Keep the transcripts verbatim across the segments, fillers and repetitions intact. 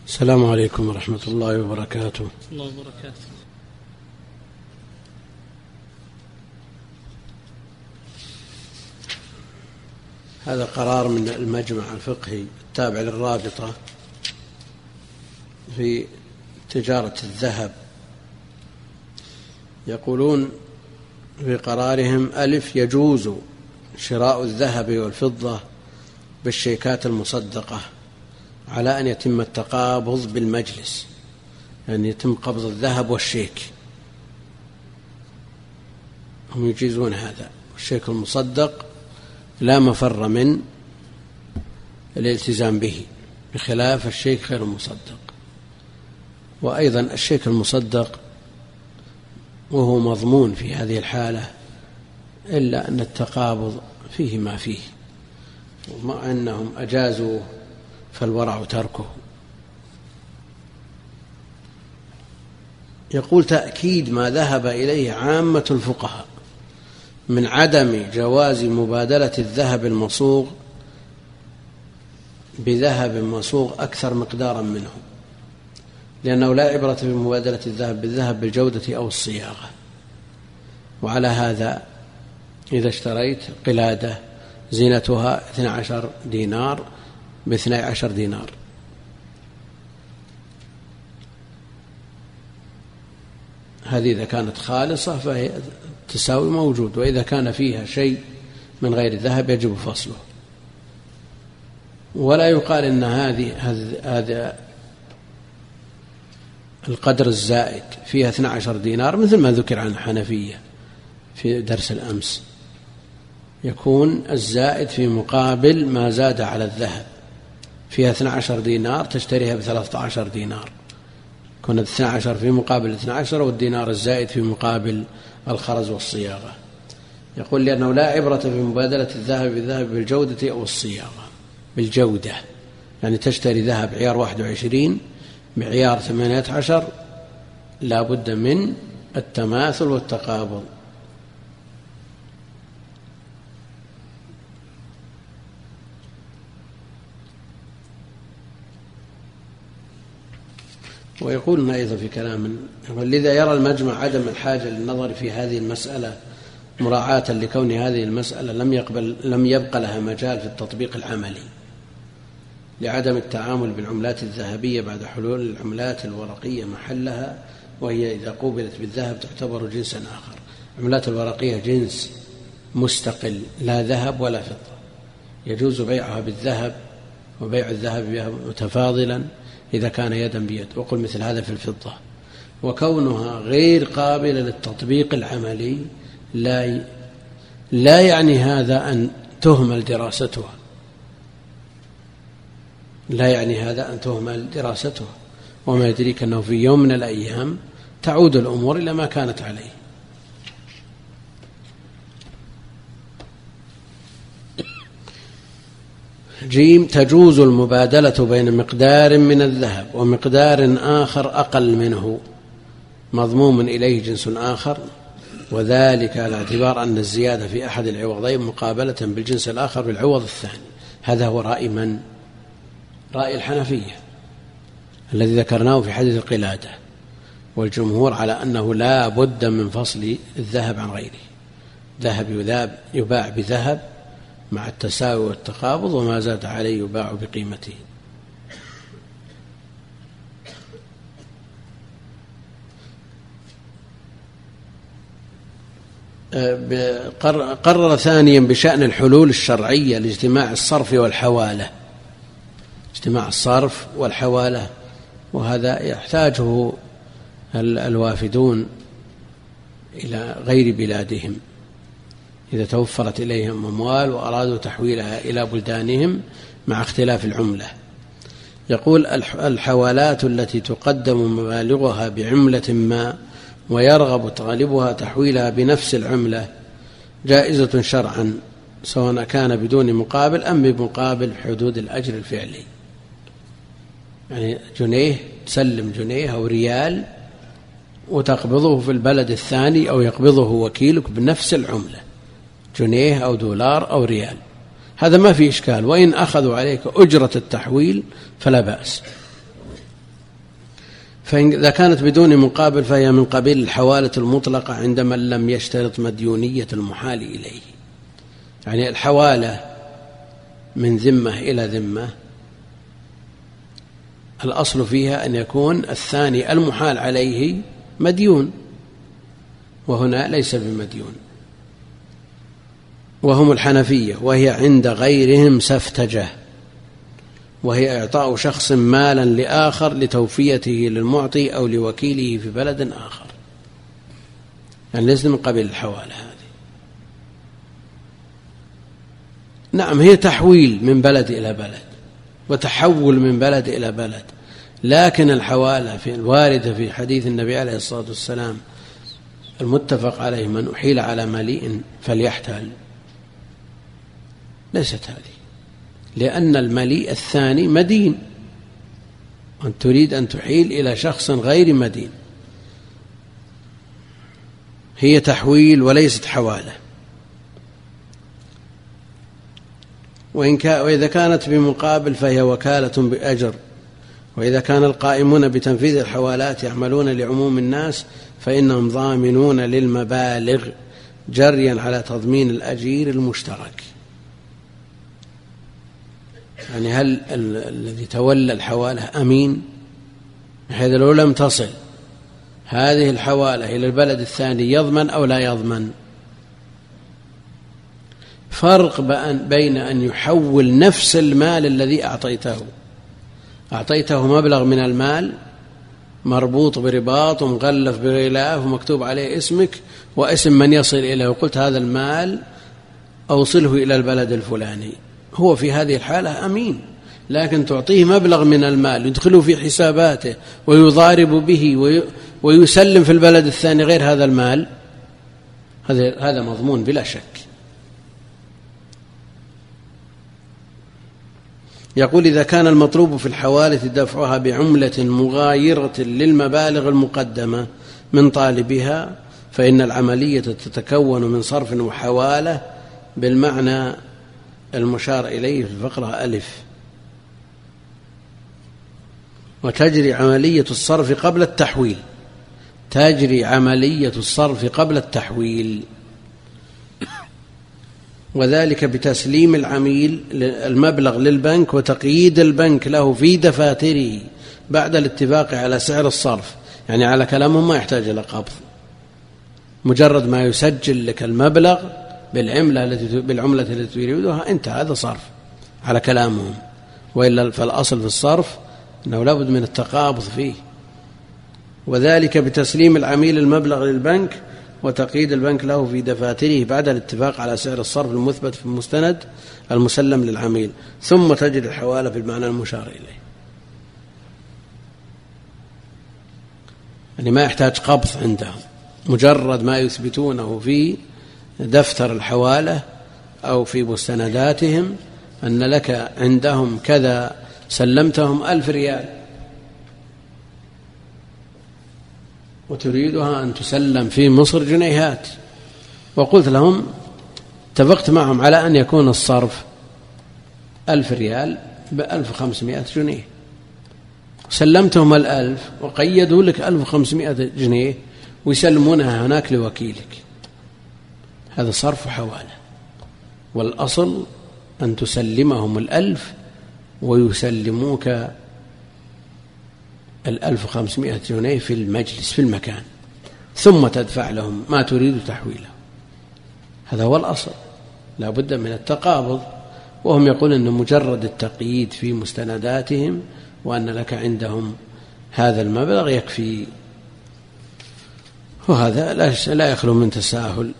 السلام عليكم ورحمة الله وبركاته. الله وبركاته. هذا قرار من المجمع الفقهي التابع للرابطة في تجارة الذهب. يقولون في قرارهم: ألف، يجوز شراء الذهب والفضة بالشيكات المصدقة على أن يتم التقابض بالمجلس، يعني يتم قبض الذهب والشيك. هم يجيزون هذا. الشيك المصدق لا مفر من الالتزام به، بخلاف الشيك غير المصدق. وأيضا الشيك المصدق وهو مضمون في هذه الحالة، إلا أن التقابض فيه ما فيه، ومع أنهم أجازوا فالورع تركه. يقول: تأكيد ما ذهب إليه عامة الفقهاء من عدم جواز مبادلة الذهب المصوغ بذهب مصوغ أكثر مقدارا منه، لأنه لا عبرة بمبادلة الذهب بالذهب بالجودة أو الصياغة. وعلى هذا إذا اشتريت قلادة زينتها اثني عشر دينار باثني عشر دينار، هذه إذا كانت خالصة فهي تساوي موجود، وإذا كان فيها شيء من غير الذهب يجب فصله. ولا يقال إن هذه هذا القدر الزائد فيها اثني عشر دينار مثل ما ذكر عن الحنفية في درس الأمس، يكون الزائد في مقابل ما زاد على الذهب. فيها اثني عشر دينار تشتريها بثلاثة عشر دينار، كنا اثني عشر في مقابل اثني عشر، والدينار الزائد في مقابل الخرز والصياغة. يقول: لأنه لا عبرة في مبادلة الذهب بالذهب بالجودة أو الصياغة. بالجودة يعني تشتري ذهب عيار واحد وعشرين بعيار ثمانية عشر، لا بد من التماثل والتقابل. ويقولون أيضا في كلام: لذا يرى المجمع عدم الحاجة للنظر في هذه المسألة مراعاة لكون هذه المسألة لم يقبل لم يبقى لها مجال في التطبيق العملي، لعدم التعامل بالعملات الذهبية بعد حلول العملات الورقية محلها، وهي إذا قوبلت بالذهب تعتبر جنسا آخر. العملات الورقية جنس مستقل، لا ذهب ولا فضة، يجوز بيعها بالذهب وبيع الذهب بها متفاضلا إذا كان يدا بيد. وقل مثل هذا في الفضة. وكونها غير قابلة للتطبيق العملي لا لا يعني هذا أن تهمل دراستها، لا يعني هذا أن تهمل دراستها. وما يدريك أنه في يوم من الأيام تعود الأمور إلى ما كانت عليه. جيم: تجوز المبادلة بين مقدار من الذهب ومقدار آخر أقل منه مضموم إليه جنس آخر، وذلك على اعتبار أن الزيادة في أحد العوضين مقابلة بالجنس الآخر بالعوض الثاني. هذا هو رأي من؟ رأي الحنفية الذي ذكرناه في حديث القلادة، والجمهور على أنه لا بد من فصل الذهب عن غيره. ذهب يباع بذهب مع التساوي والتقابض، وما زاد عليه يباع بقيمته. قرر ثانيا بشأن الحلول الشرعية لاجتماع الصرف والحوالة. اجتماع الصرف والحوالة، وهذا يحتاجه الوافدون إلى غير بلادهم إذا توفرت إليهم أموال وأرادوا تحويلها إلى بلدانهم مع اختلاف العملة. يقول: الحوالات التي تقدم مبالغها بعملة ما ويرغب طالبها تحويلها بنفس العملة جائزة شرعا، سواء كان بدون مقابل أم بمقابل حدود الأجر الفعلي. يعني جنيه تسلم جنيه أو ريال وتقبضه في البلد الثاني، أو يقبضه وكيلك بنفس العملة، جنيه أو دولار أو ريال، هذا ما في إشكال. وإن أخذوا عليك أجرة التحويل فلا بأس. فإذا كانت بدون مقابل فهي من قبيل الحوالة المطلقة عند من لم يشترط مديونية المحال إليه. يعني الحوالة من ذمة إلى ذمة الأصل فيها أن يكون الثاني المحال عليه مديون، وهنا ليس بمديون، وهم الحنفية، وهي عند غيرهم سفتجة، وهي إعطاء شخص مالا لآخر لتوفيته للمعطي أو لوكيله في بلد آخر، يعني ليس من قبيل الحوالة هذه. نعم هي تحويل من بلد إلى بلد وتحول من بلد إلى بلد، لكن الحوالة في الواردة في حديث النبي عليه الصلاة والسلام المتفق عليه من أحيل على مليء فليحتل ليست هذه، لأن المليء الثاني مدين، أن تريد أن تحيل إلى شخص غير مدين، هي تحويل وليست حوالة. وإذا كانت بمقابل فهي وكالة بأجر، وإذا كان القائمون بتنفيذ الحوالات يعملون لعموم الناس فإنهم ضامنون للمبالغ جريا على تضمين الأجير المشترك. يعني هل الذي تولى الحوالة أمين، بحيث لو لم تصل هذه الحوالة إلى البلد الثاني يضمن أو لا يضمن؟ فرق بين أن يحول نفس المال الذي أعطيته أعطيته مبلغ من المال مربوط برباط ومغلف بغلاف ومكتوب عليه اسمك واسم من يصل إليه، وقلت هذا المال أوصله إلى البلد الفلاني، هو في هذه الحالة أمين، لكن تعطيه مبلغ من المال يدخله في حساباته ويضارب به ويسلم في البلد الثاني غير هذا المال، هذا مضمون بلا شك. يقول إذا كان المطلوب في الحوالة دفعها بعملة مغايرة للمبالغ المقدمة من طالبها فإن العملية تتكون من صرف وحوالة بالمعنى المشار إليه في الفقرة ألف، وتجري عملية الصرف قبل التحويل تجري عملية الصرف قبل التحويل وذلك بتسليم العميل المبلغ للبنك وتقييد البنك له في دفاتره بعد الاتفاق على سعر الصرف. يعني على كلامهم ما يحتاج إلى قبض، مجرد ما يسجل لك المبلغ بالعملة التي بالعملة التي تريدها انتهى، هذا صرف على كلامهم، وإلا فالأصل في الصرف أنه لا بد من التقابض فيه. وذلك بتسليم العميل المبلغ للبنك وتقييد البنك له في دفاتره بعد الاتفاق على سعر الصرف المثبت في المستند المسلم للعميل، ثم تجري الحوالة بالمعنى المشار إليه. يعني ما يحتاج قبض عندهم، مجرد ما يثبتونه في دفتر الحوالة أو في مستنداتهم أن لك عندهم كذا سلمتهم ألف ريال وتريدها أن تسلم في مصر جنيهات، وقلت لهم اتفقت معهم على أن يكون الصرف ألف ريال بألف وخمسمائة جنيه، سلمتهم الألف وقيدوا لك ألف وخمسمائة جنيه ويسلمونها هناك لوكيلك، هذا صرف حوالة، والأصل أن تسلمهم الألف ويسلموك الألف وخمسمائة جنيه في المجلس في المكان، ثم تدفع لهم ما تريد تحويله. هذا هو الأصل، لا بد من التقابض. وهم يقولون أن مجرد التقييد في مستنداتهم وأن لك عندهم هذا المبلغ يكفي، وهذا لا يخلو من تساهل.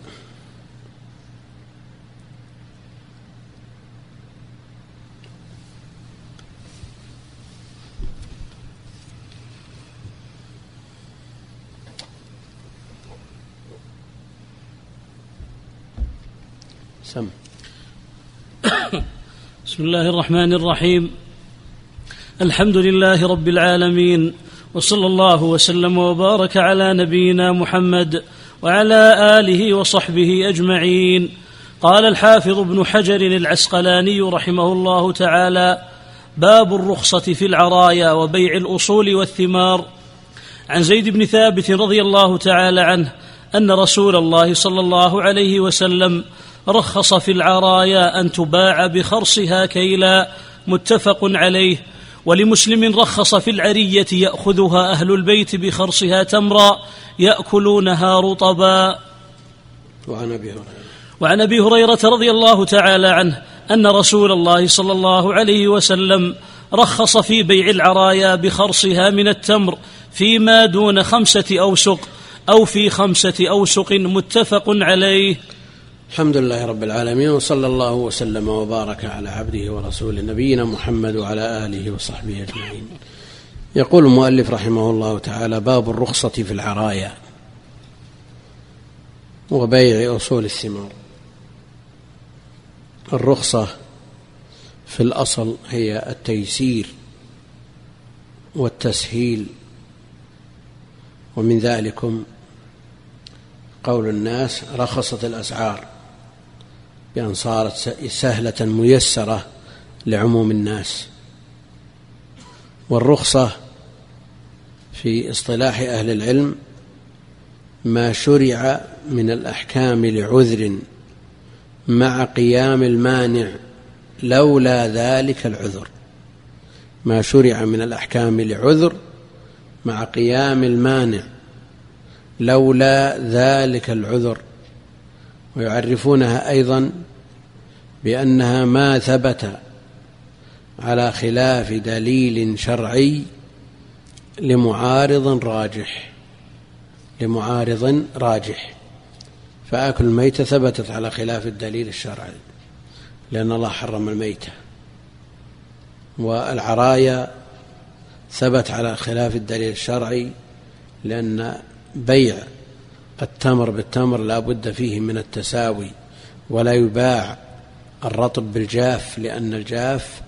سم. بسم الله الرحمن الرحيم، الحمد لله رب العالمين، وصلى الله وسلم وبارك على نبينا محمد وعلى آله وصحبه أجمعين. قال الحافظ ابن حجر العسقلاني رحمه الله تعالى: باب الرخصة في العرايا وبيع الأصول والثمار. عن زيد بن ثابت رضي الله تعالى عنه أن رسول الله صلى الله عليه وسلم رخص في العرايا أن تباع بخرصها كيلا، متفق عليه. ولمسلم رخص في العرية يأخذها أهل البيت بخرصها تمرا يأكلونها رطبا. وعن أبي هريرة وعن أبي هريرة رضي الله تعالى عنه أن رسول الله صلى الله عليه وسلم رخص في بيع العرايا بخرصها من التمر فيما دون خمسة أوسق أو في خمسة أوسق، متفق عليه. الحمد لله رب العالمين، وصلى الله وسلم وبارك على عبده ورسوله نبينا محمد وعلى آله وصحبه أجمعين. يقول المؤلف رحمه الله تعالى: باب الرخصة في العرايا وبيع أصول الثمار. الرخصة في الأصل هي التيسير والتسهيل، ومن ذلكم قول الناس رخصت الأسعار، بأن صارت سهلة ميسرة لعموم الناس. والرخصة في اصطلاح أهل العلم ما شرع من الأحكام لعذر مع قيام المانع لولا ذلك العذر. ما شرع من الأحكام لعذر مع قيام المانع لولا ذلك العذر. ويعرفونها أيضا بأنها ما ثبت على خلاف دليل شرعي لمعارض راجح لمعارض راجح فأكل الميتة ثبتت على خلاف الدليل الشرعي لأن الله حرم الميتة، والعرايا ثبت على خلاف الدليل الشرعي لأن بيع التمر بالتمر لا بد فيه من التساوي، ولا يباع الرطب بالجاف لأن الجاف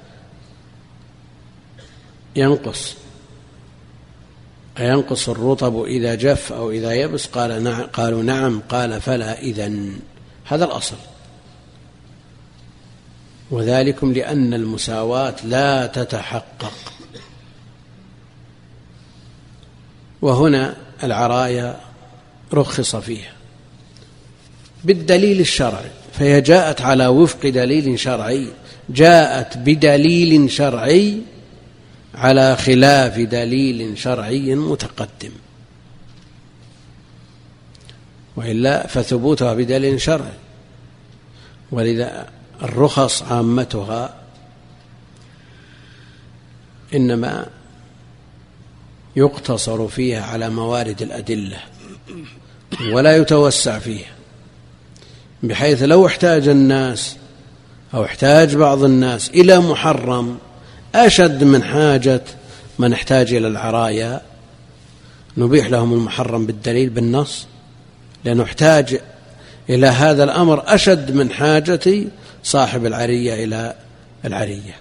ينقص أينقص الرطب إذا جف أو إذا يبس؟ قال نعم. قالوا نعم. قال فلا إذن. هذا الأصل، وذلكم لأن المساواة لا تتحقق. وهنا العرايا رخص فيها بالدليل الشرعي، فهي جاءت على وفق دليل شرعي، جاءت بدليل شرعي على خلاف دليل شرعي متقدم، وإلا فثبوتها بدليل شرعي. ولذا الرخص عامتها إنما يقتصر فيها على موارد الأدلة ولا يتوسع فيها، بحيث لو احتاج الناس أو احتاج بعض الناس إلى محرم أشد من حاجة من احتاج إلى العرايا نبيح لهم المحرم بالدليل بالنص، لأنه احتاج إلى هذا الأمر أشد من حاجة صاحب العرية إلى العرية.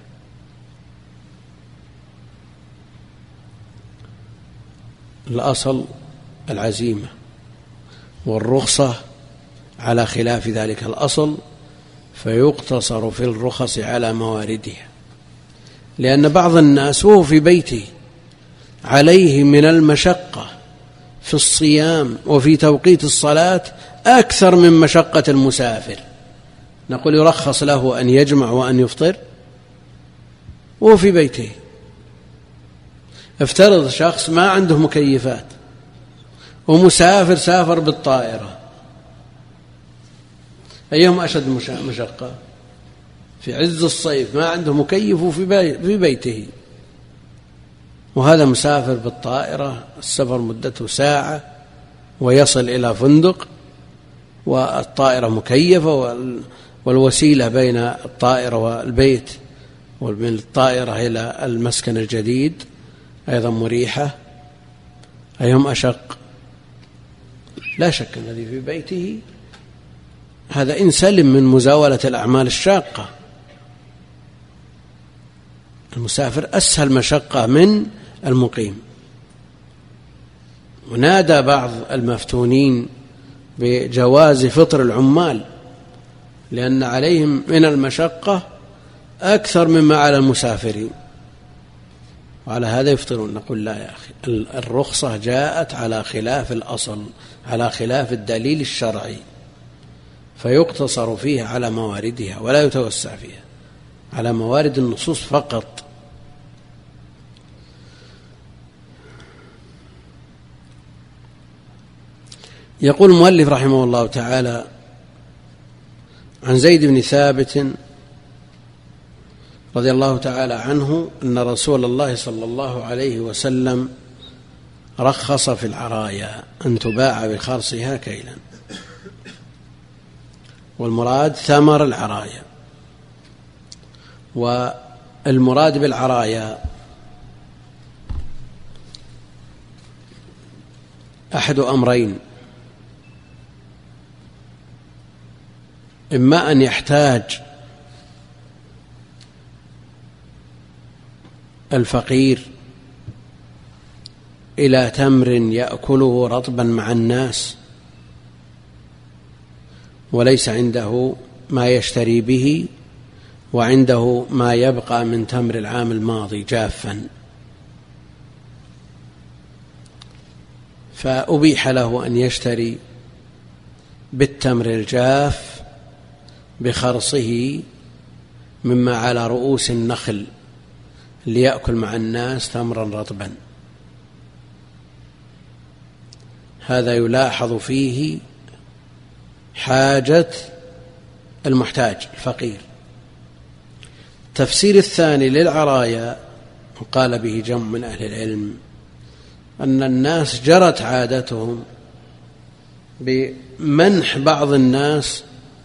الأصل العزيمة، والرخصة على خلاف ذلك الأصل، فيقتصر في الرخص على مواردها، لأن بعض الناس وهو في بيته عليه من المشقة في الصيام وفي توقيت الصلاة أكثر من مشقة المسافر. نقول يرخص له أن يجمع وأن يفطر وهو في بيته. افترض شخص ما عنده مكيفات ومسافر سافر بالطائرة، أيهم أشد مشقة؟ في عز الصيف ما عنده مكيف في بيته، وهذا مسافر بالطائرة، السفر مدته ساعة ويصل إلى فندق، والطائرة مكيفة، والوسيلة بين الطائرة والبيت ومن الطائرة إلى المسكن الجديد أيضا مريحة. أيهم أشق؟ لا شك الذي في بيته هذا إن سلم من مزاولة الأعمال الشاقة. المسافر أسهل مشقة من المقيم. ونادى بعض المفتونين بجواز فطر العمال لأن عليهم من المشقة أكثر مما على المسافرين، وعلى هذا يفطرون. نقول لا يا أخي، الرخصة جاءت على خلاف الأصل، على خلاف الدليل الشرعي، فيقتصر فيها على مواردها ولا يتوسع فيها، على موارد النصوص فقط. يقول المؤلف رحمه الله تعالى عن زيد بن ثابت رضي الله تعالى عنه أن رسول الله صلى الله عليه وسلم رخص في العرايا أن تباع بخرصها كيلا، والمراد ثمر العرايا. والمراد بالعرايا أحد أمرين: إما أن يحتاج الفقير إلى تمر يأكله رطبا مع الناس وليس عنده ما يشتري به، وعنده ما يبقى من تمر العام الماضي جافا، فأبيح له أن يشتري بالتمر الجاف بخرصه مما على رؤوس النخل ليأكل مع الناس تمرا رطبا. هذا يلاحظ فيه حاجة المحتاج الفقير. التفسير الثاني للعرايا قال به جمع من أهل العلم أن الناس جرت عادتهم بمنح بعض الناس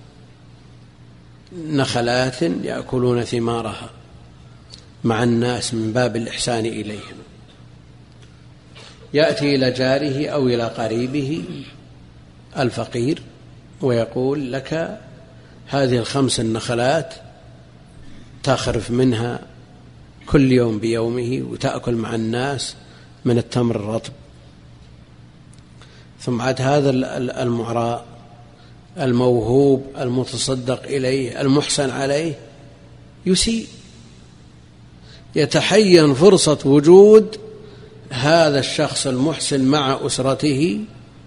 نخلات يأكلون ثمارها مع الناس من باب الإحسان إليهم، يأتي إلى جاره أو إلى قريبه الفقير ويقول لك هذه الخمس النخلات تخرف منها كل يوم بيومه وتأكل مع الناس من التمر الرطب. ثم عاد هذا المعراء الموهوب المتصدق إليه المحسن عليه يسيء، يتحين فرصة وجود هذا الشخص المحسن مع أسرته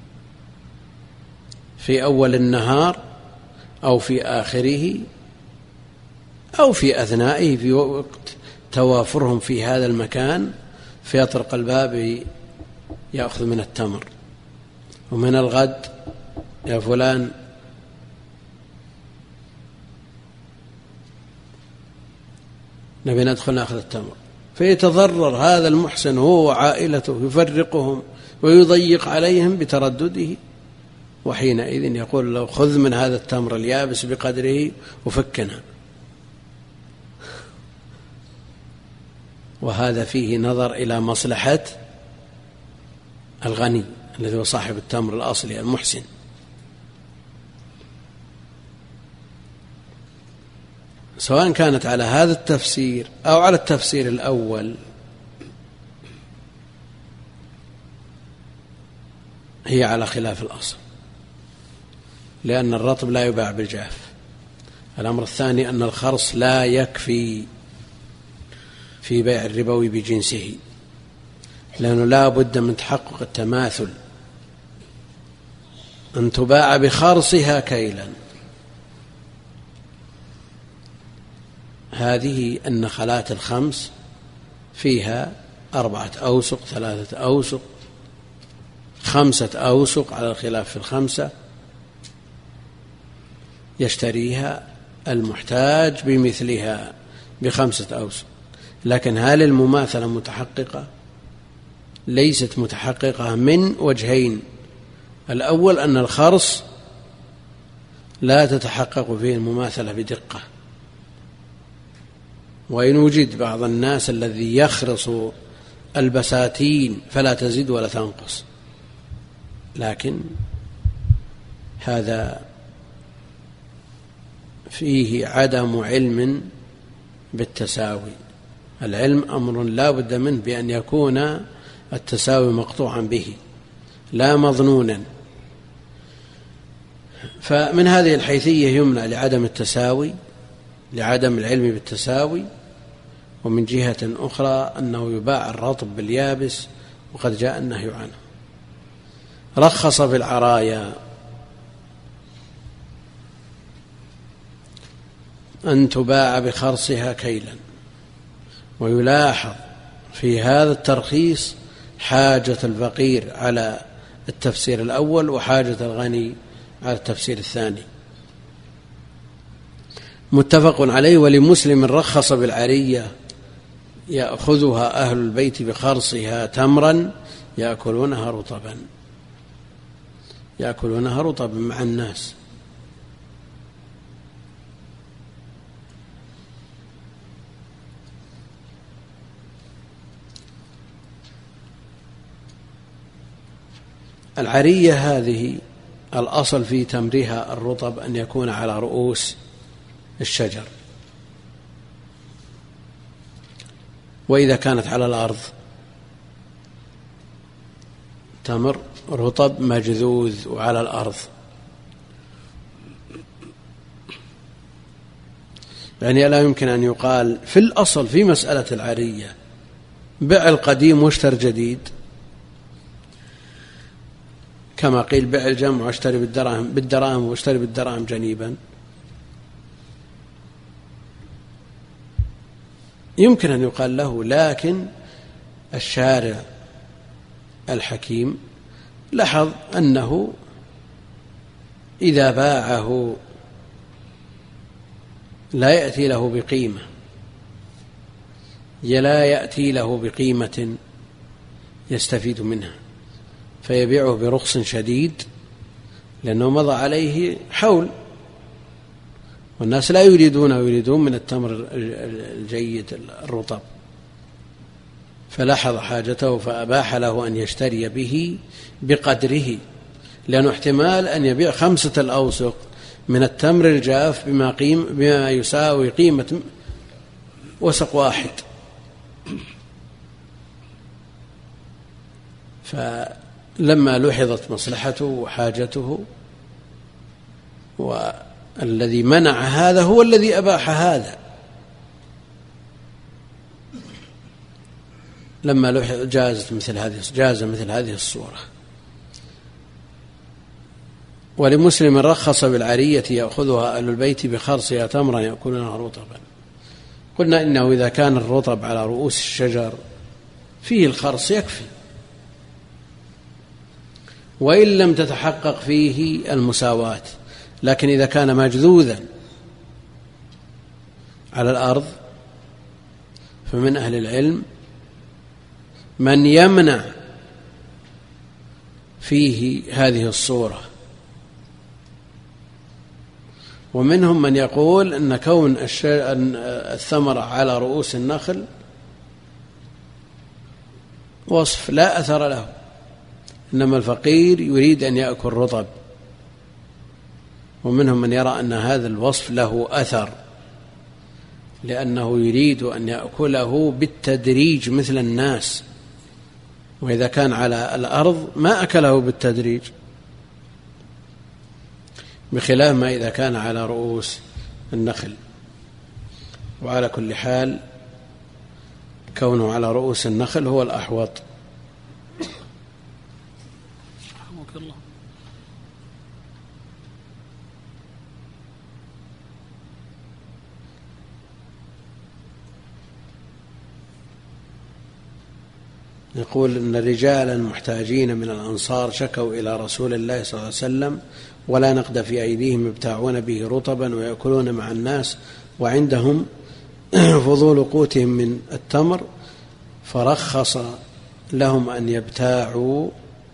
في أول النهار أو في آخره أو في أثنائه في وقت توافرهم في هذا المكان، فيطرق الباب يأخذ من التمر، ومن الغد يا فلان نبي ندخل نأخذ التمر، فيتضرر هذا المحسن هو وعائلته، يفرقهم ويضيق عليهم بتردده، وحينئذ يقول له خذ من هذا التمر اليابس بقدره وفكنا. وهذا فيه نظر إلى مصلحة الغني الذي هو صاحب التمر الأصلي المحسن. سواء كانت على هذا التفسير أو على التفسير الأول، هي على خلاف الأصل، لأن الرطب لا يباع بالجاف. الأمر الثاني أن الخرص لا يكفي في بيع الربوي بجنسه، لأنه لا بد من تحقق التماثل، أن تباع بخرصها كيلا. هذه النخلات الخمس فيها أربعة أوسق، ثلاثة أوسق، خمسة أوسق على الخلاف في الخمسة، يشتريها المحتاج بمثلها بخمسة أوسق. لكن هل المماثلة متحققة؟ ليست متحققة من وجهين: الأول أن الخرص لا تتحقق فيه المماثلة بدقة، وإن وجد بعض الناس الذي يخرص البساتين فلا تزيد ولا تنقص، لكن هذا فيه عدم علم بالتساوي. العلم أمر لا بد منه بأن يكون التساوي مقطوعا به لا مظنونا. فمن هذه الحيثية يمنع لعدم التساوي، لعدم العلم بالتساوي، ومن جهة أخرى أنه يباع الرطب باليابس وقد جاء النهي عنه. رخص في العرايا أن تباع بخرصها كيلا، ويلاحظ في هذا الترخيص حاجة الفقير على التفسير الأول وحاجة الغني على التفسير الثاني. متفق عليه. ولمسلم رخص بالعرية يأخذها أهل البيت بخرصها تمرا يأكلونها رطبا، يأكلونها رطبا مع الناس. العرية هذه الأصل في تمرها الرطب أن يكون على رؤوس الشجر، وإذا كانت على الأرض تمر رطب مجذوذ وعلى الأرض. يعني لا يمكن أن يقال في الأصل في مسألة العرية بيع القديم واشتر جديد، كما قيل بيع الجمع واشتري بالدراهم بالدراهم واشتري بالدراهم جنيبا. يمكن أن يقال له، لكن الشارع الحكيم لاحظ أنه إذا باعه لا يأتي له بقيمة، لا يأتي له بقيمة يستفيد منها، فيبيعه برخص شديد لأنه مضى عليه حول، والناس لا يريدون يريدون من التمر الجيد الرطب، فلاحظ حاجته فأباح له أن يشتري به بقدره، لأنه احتمال أن يبيع خمسة الأوسق من التمر الجاف بما, قيم بما يساوي قيمة وسق واحد. فلما لحظت مصلحته وحاجته، والذي منع هذا هو الذي أباح هذا، لما جازت مثل هذه جاز مثل هذه الصورة. ولمسلم رخص بالعرية يأخذها أهل البيت بخرصها تمرا يأكلونها رطبا. قلنا إنه إذا كان الرطب على رؤوس الشجر فيه الخرص يكفي، وإن لم تتحقق فيه المساواة، لكن إذا كان مجذوذا على الأرض فمن أهل العلم من يمنع فيه هذه الصورة، ومنهم من يقول أن كون الثمرة على رؤوس النخل وصف لا أثر له، إنما الفقير يريد أن يأكل رطب، ومنهم من يرى أن هذا الوصف له أثر لأنه يريد أن يأكله بالتدريج مثل الناس، وإذا كان على الأرض ما أكله بالتدريج، بخلاف ما إذا كان على رؤوس النخل. وعلى كل حال كونه على رؤوس النخل هو الأحوط. يقول إن رجالا محتاجين من الأنصار شكوا إلى رسول الله صلى الله عليه وسلم ولا نقد في أيديهم يبتاعون به رطبا ويأكلون مع الناس وعندهم فضول قوتهم من التمر، فرخص لهم أن يبتاعوا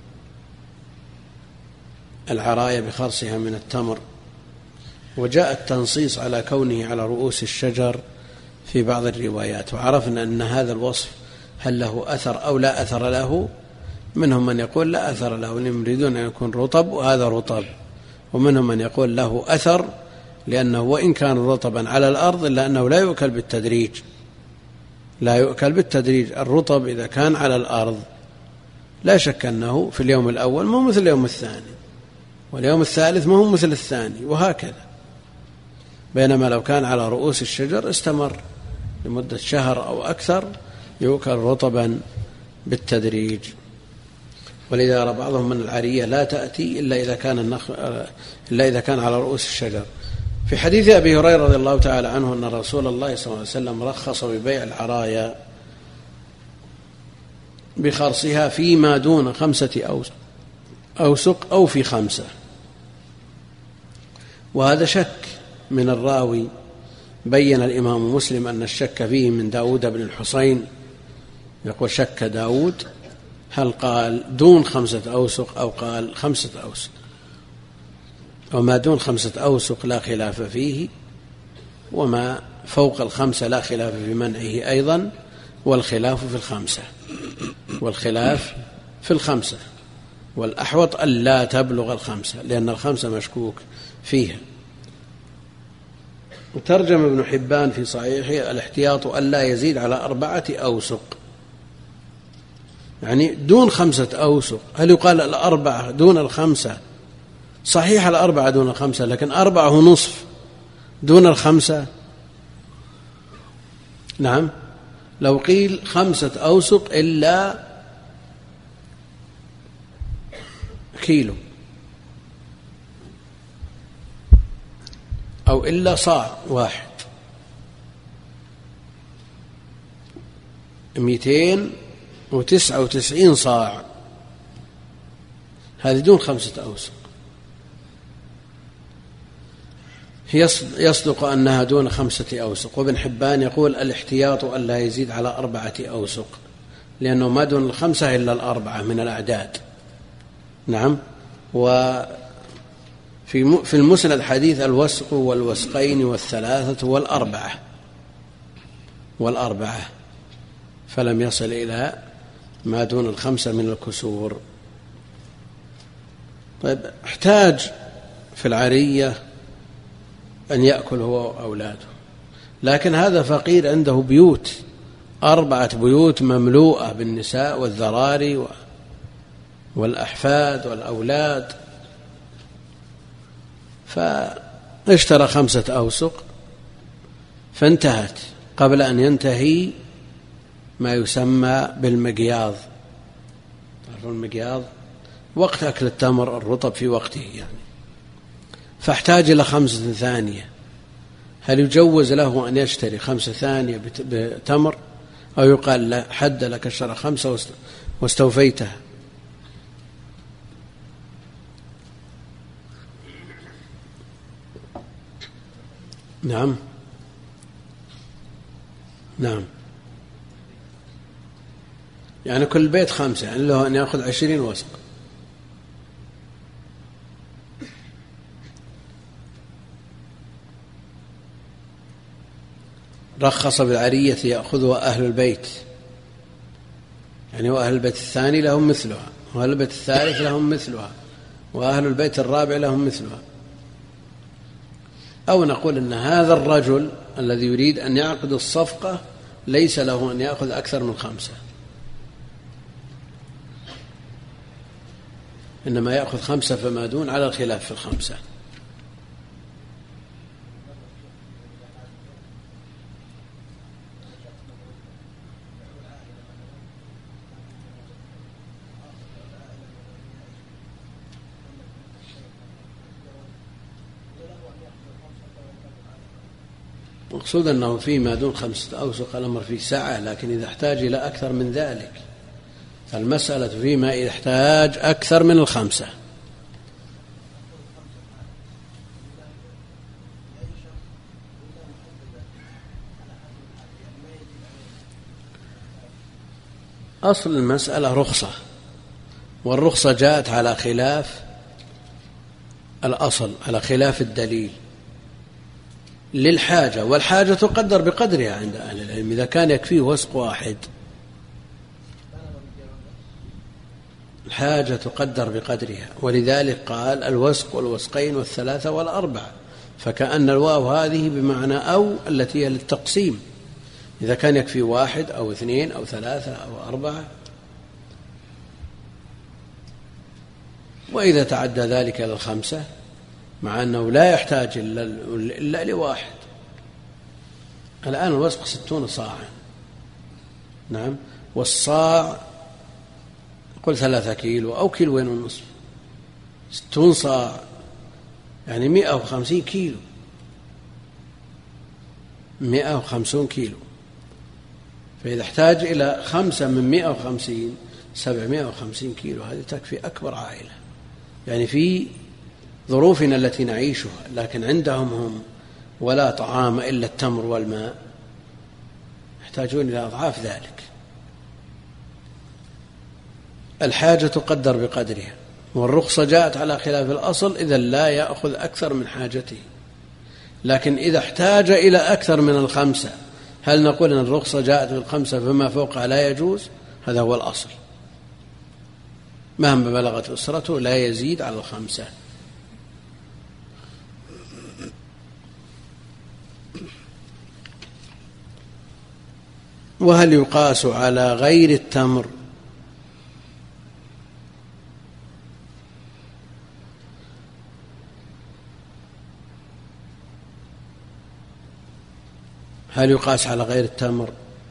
العرايا بخرصها من التمر. وجاء التنصيص على كونه على رؤوس الشجر في بعض الروايات، وعرفنا أن هذا الوصف هل له أثر أو لا أثر له. منهم من يقول لا أثر له لأنهم يريدون أن يكون رطب وهذا رطب، ومنهم من يقول له أثر لأنه وإن كان رطبا على الأرض إلا أنه لا يؤكل بالتدريج، لا يؤكل بالتدريج. الرطب إذا كان على الأرض لا شك أنه في اليوم الأول مو مثل اليوم الثاني، واليوم الثالث مو مثل الثاني، وهكذا. بينما لو كان على رؤوس الشجر استمر لمدة شهر أو أكثر يؤكل رطبا بالتدريج. ولذا يرى بعضهم من العرية لا تأتي إلا إذا كان النخ... إلا إذا كان على رؤوس الشجر. في حديث أبي هريرة رضي الله تعالى عنه أن رسول الله صلى الله عليه وسلم رخص ببيع العرايا بخرصها فيما دون خمسة أوسق أو في خمسة. وهذا شك من الراوي، بين الإمام مسلم أن الشك فيه من داود بن الحصين، يقول شك داود هل قال دون خمسة أوسق أو قال خمسة أوسق، وما دون خمسة أوسق لا خلاف فيه، وما فوق الخمسة لا خلاف في منعه أيضا، والخلاف في الخمسة والخلاف في الخمسة والأحوط ألا تبلغ الخمسة، لأن الخمسة مشكوك فيها. وترجم ابن حبان في صحيحه الاحتياط ألا يزيد على أربعة أوسق، يعني دون خمسة أوسق. هل يقال الأربعة دون الخمسة؟ صحيح الأربعة دون الخمسة، لكن أربعة ونصف دون الخمسة. نعم، لو قيل خمسة أوسق إلا كيلو أو إلا صاع واحد، مئتين وتسعة وتسعين صاع، هذه دون خمسة أوسق. يصدق أنها دون خمسة أوسق. وابن حبان يقول الاحتياط ألا يزيد على أربعة أوسق، لأنه ما دون الخمسة إلا الأربعة من الأعداد. نعم. وفي في المسند حديث الوسق والوسقين والثلاثة والأربعة والأربعة فلم يصل إلى ما دون الخمسة من الكسور. طيب، احتاج في العرية أن يأكل هو وأولاده، لكن هذا فقير عنده بيوت، أربعة بيوت مملوءة بالنساء والذراري والأحفاد والأولاد، فاشترى خمسة أوسق فانتهت قبل أن ينتهي ما يسمى بالمقياض. تعرفون المقياض؟ وقت أكل التمر الرطب في وقته يعني، فاحتاج إلى خمسة ثانية. هل يجوز له أن يشتري خمسة ثانية بتمر، أو يقال له حد لك اشترى خمسة واستوفيتها؟ نعم نعم، يعني كل بيت خمسة، يعني له أن يأخذ عشرين وسق. رخص بالعرية يأخذها أهل البيت، يعني وأهل البيت الثاني لهم مثلها، وأهل البيت الثالث لهم مثلها، وأهل البيت الرابع لهم مثلها. أو نقول أن هذا الرجل الذي يريد أن يعقد الصفقة ليس له أن يأخذ أكثر من خمسة، إنما يأخذ خمسة فما دون، على الخلاف في الخمسة. مقصود أنه فيما دون خمسة أوسق الأمر فيه سعة، لكن إذا احتاج إلى أكثر من ذلك فالمسألة فيما إذا احتاج أكثر من الخمسة. أصل المسألة رخصة، والرخصة جاءت على خلاف الأصل، على خلاف الدليل للحاجة، والحاجة تقدر بقدرها عند أهل العلم. إذا كان يكفيه وسق واحد الحاجة تقدر بقدرها، ولذلك قال الوسق والوسقين والثلاثة والأربعة، فكأن الواو هذه بمعنى أو التي هي للتقسيم، إذا كان يكفي واحد أو اثنين أو ثلاثة أو أربعة. وإذا تعدى ذلك إلى الخمسة مع أنه لا يحتاج إلا لواحد، الآن الوسق ستون صاعا، نعم، والصاع قل ثلاثة كيلو أو كيلوين ونصف، ستون صاع يعني مئة وخمسين كيلو، مئة وخمسون كيلو. فإذا احتاج إلى خمسة من مئة وخمسين سبعمائة وخمسين كيلو، هذه تكفي أكبر عائلة. يعني في ظروفنا التي نعيشها، لكن عندهم هم ولا طعام إلا التمر والماء، يحتاجون إلى أضعاف ذلك. الحاجة تقدر بقدرها، والرخصة جاءت على خلاف الأصل، إذا لا يأخذ أكثر من حاجته. لكن إذا احتاج إلى أكثر من الخمسة، هل نقول أن الرخصة جاءت بالخمسة فما فوقها لا يجوز؟ هذا هو الأصل، مهما بلغت أسرته لا يزيد على الخمسة. وهل يقاس على غير التمر؟ هل يقاس على غير التمر؟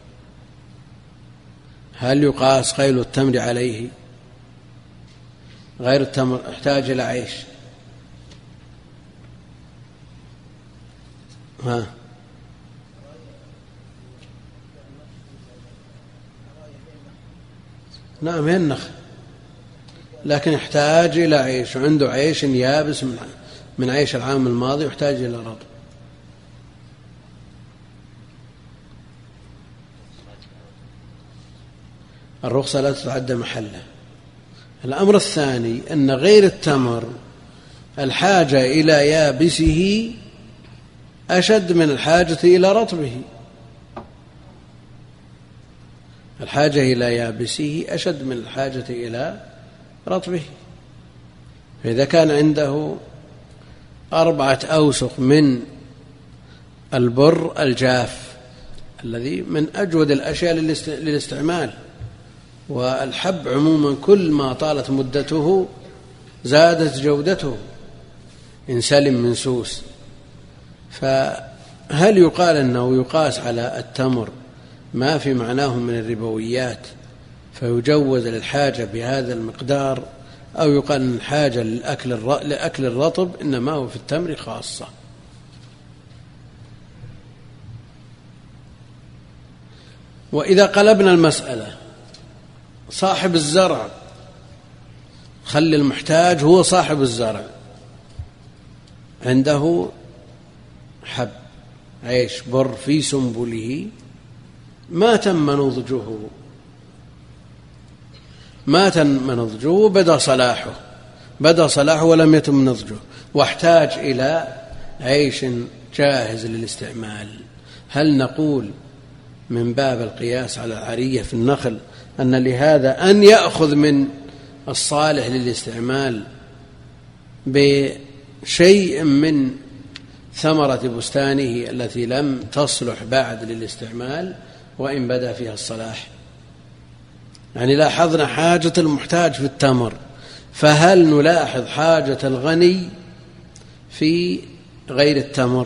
هل يقاس قيل التمر عليه؟ غير التمر احتاج إلى عيش، ها نعم هي النخل، لكن يحتاج إلى عيش، وعنده عيش يابس من عيش العام الماضي، يحتاج إلى رطب. الرخصة لا تتعدى محله. الأمر الثاني أن غير التمر الحاجة إلى يابسه أشد من الحاجة إلى رطبه، الحاجة إلى يابسه أشد من الحاجة إلى رطبه. فإذا كان عنده أربعة أوسق من البر الجاف الذي من أجود الأشياء للاستعمال، والحب عموما كل ما طالت مدته زادت جودته إن سلم من سوس، فهل يقال أنه يقاس على التمر ما في معناه من الربويات فيجوز للحاجة بهذا المقدار، أو يقال أن الحاجة لأكل الرطب إنما هو في التمر خاصة؟ وإذا قلبنا المسألة صاحب الزرع، خلي المحتاج هو صاحب الزرع، عنده حب عيش بر في سنبله ما تم نضجه، ما تم نضجه بدا صلاحه بدا صلاحه ولم يتم نضجه، واحتاج إلى عيش جاهز للاستعمال. هل نقول من باب القياس على العرية في النخل أن لهذا أن يأخذ من الصالح للاستعمال بشيء من ثمرة بستانه التي لم تصلح بعد للاستعمال وإن بدا فيها الصلاح؟ يعني لاحظنا حاجة المحتاج في التمر، فهل نلاحظ حاجة الغني في غير التمر؟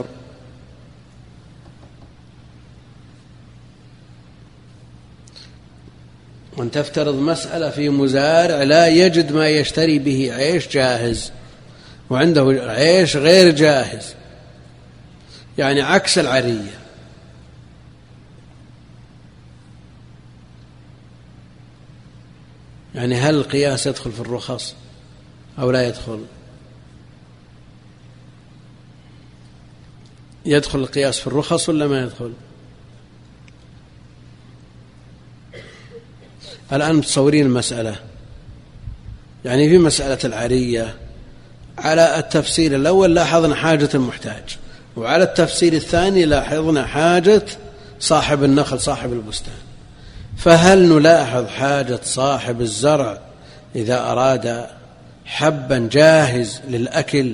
وأن تفترض مسألة في مزارع لا يجد ما يشتري به عيش جاهز، وعنده عيش غير جاهز، يعني عكس العرية. يعني هل القياس يدخل في الرخص أو لا يدخل؟ يدخل القياس في الرخص ولا ما يدخل؟ الآن متصورين المسألة، يعني في مسألة العرية على التفسير الأول لاحظنا حاجة المحتاج، وعلى التفسير الثاني لاحظنا حاجة صاحب النخل صاحب البستان. فهل نلاحظ حاجة صاحب الزرع إذا أراد حبا جاهز للأكل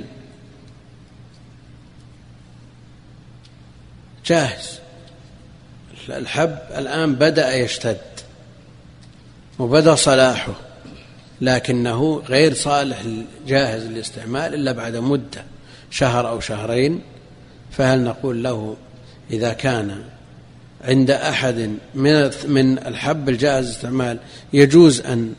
جاهز؟ الحب الآن بدأ يشتد وبدأ صلاحه، لكنه غير صالح جاهز للاستعمال إلا بعد مدة شهر أو شهرين، فهل نقول له إذا كان عند أحد من من الحب الجائز استعمال يجوز أن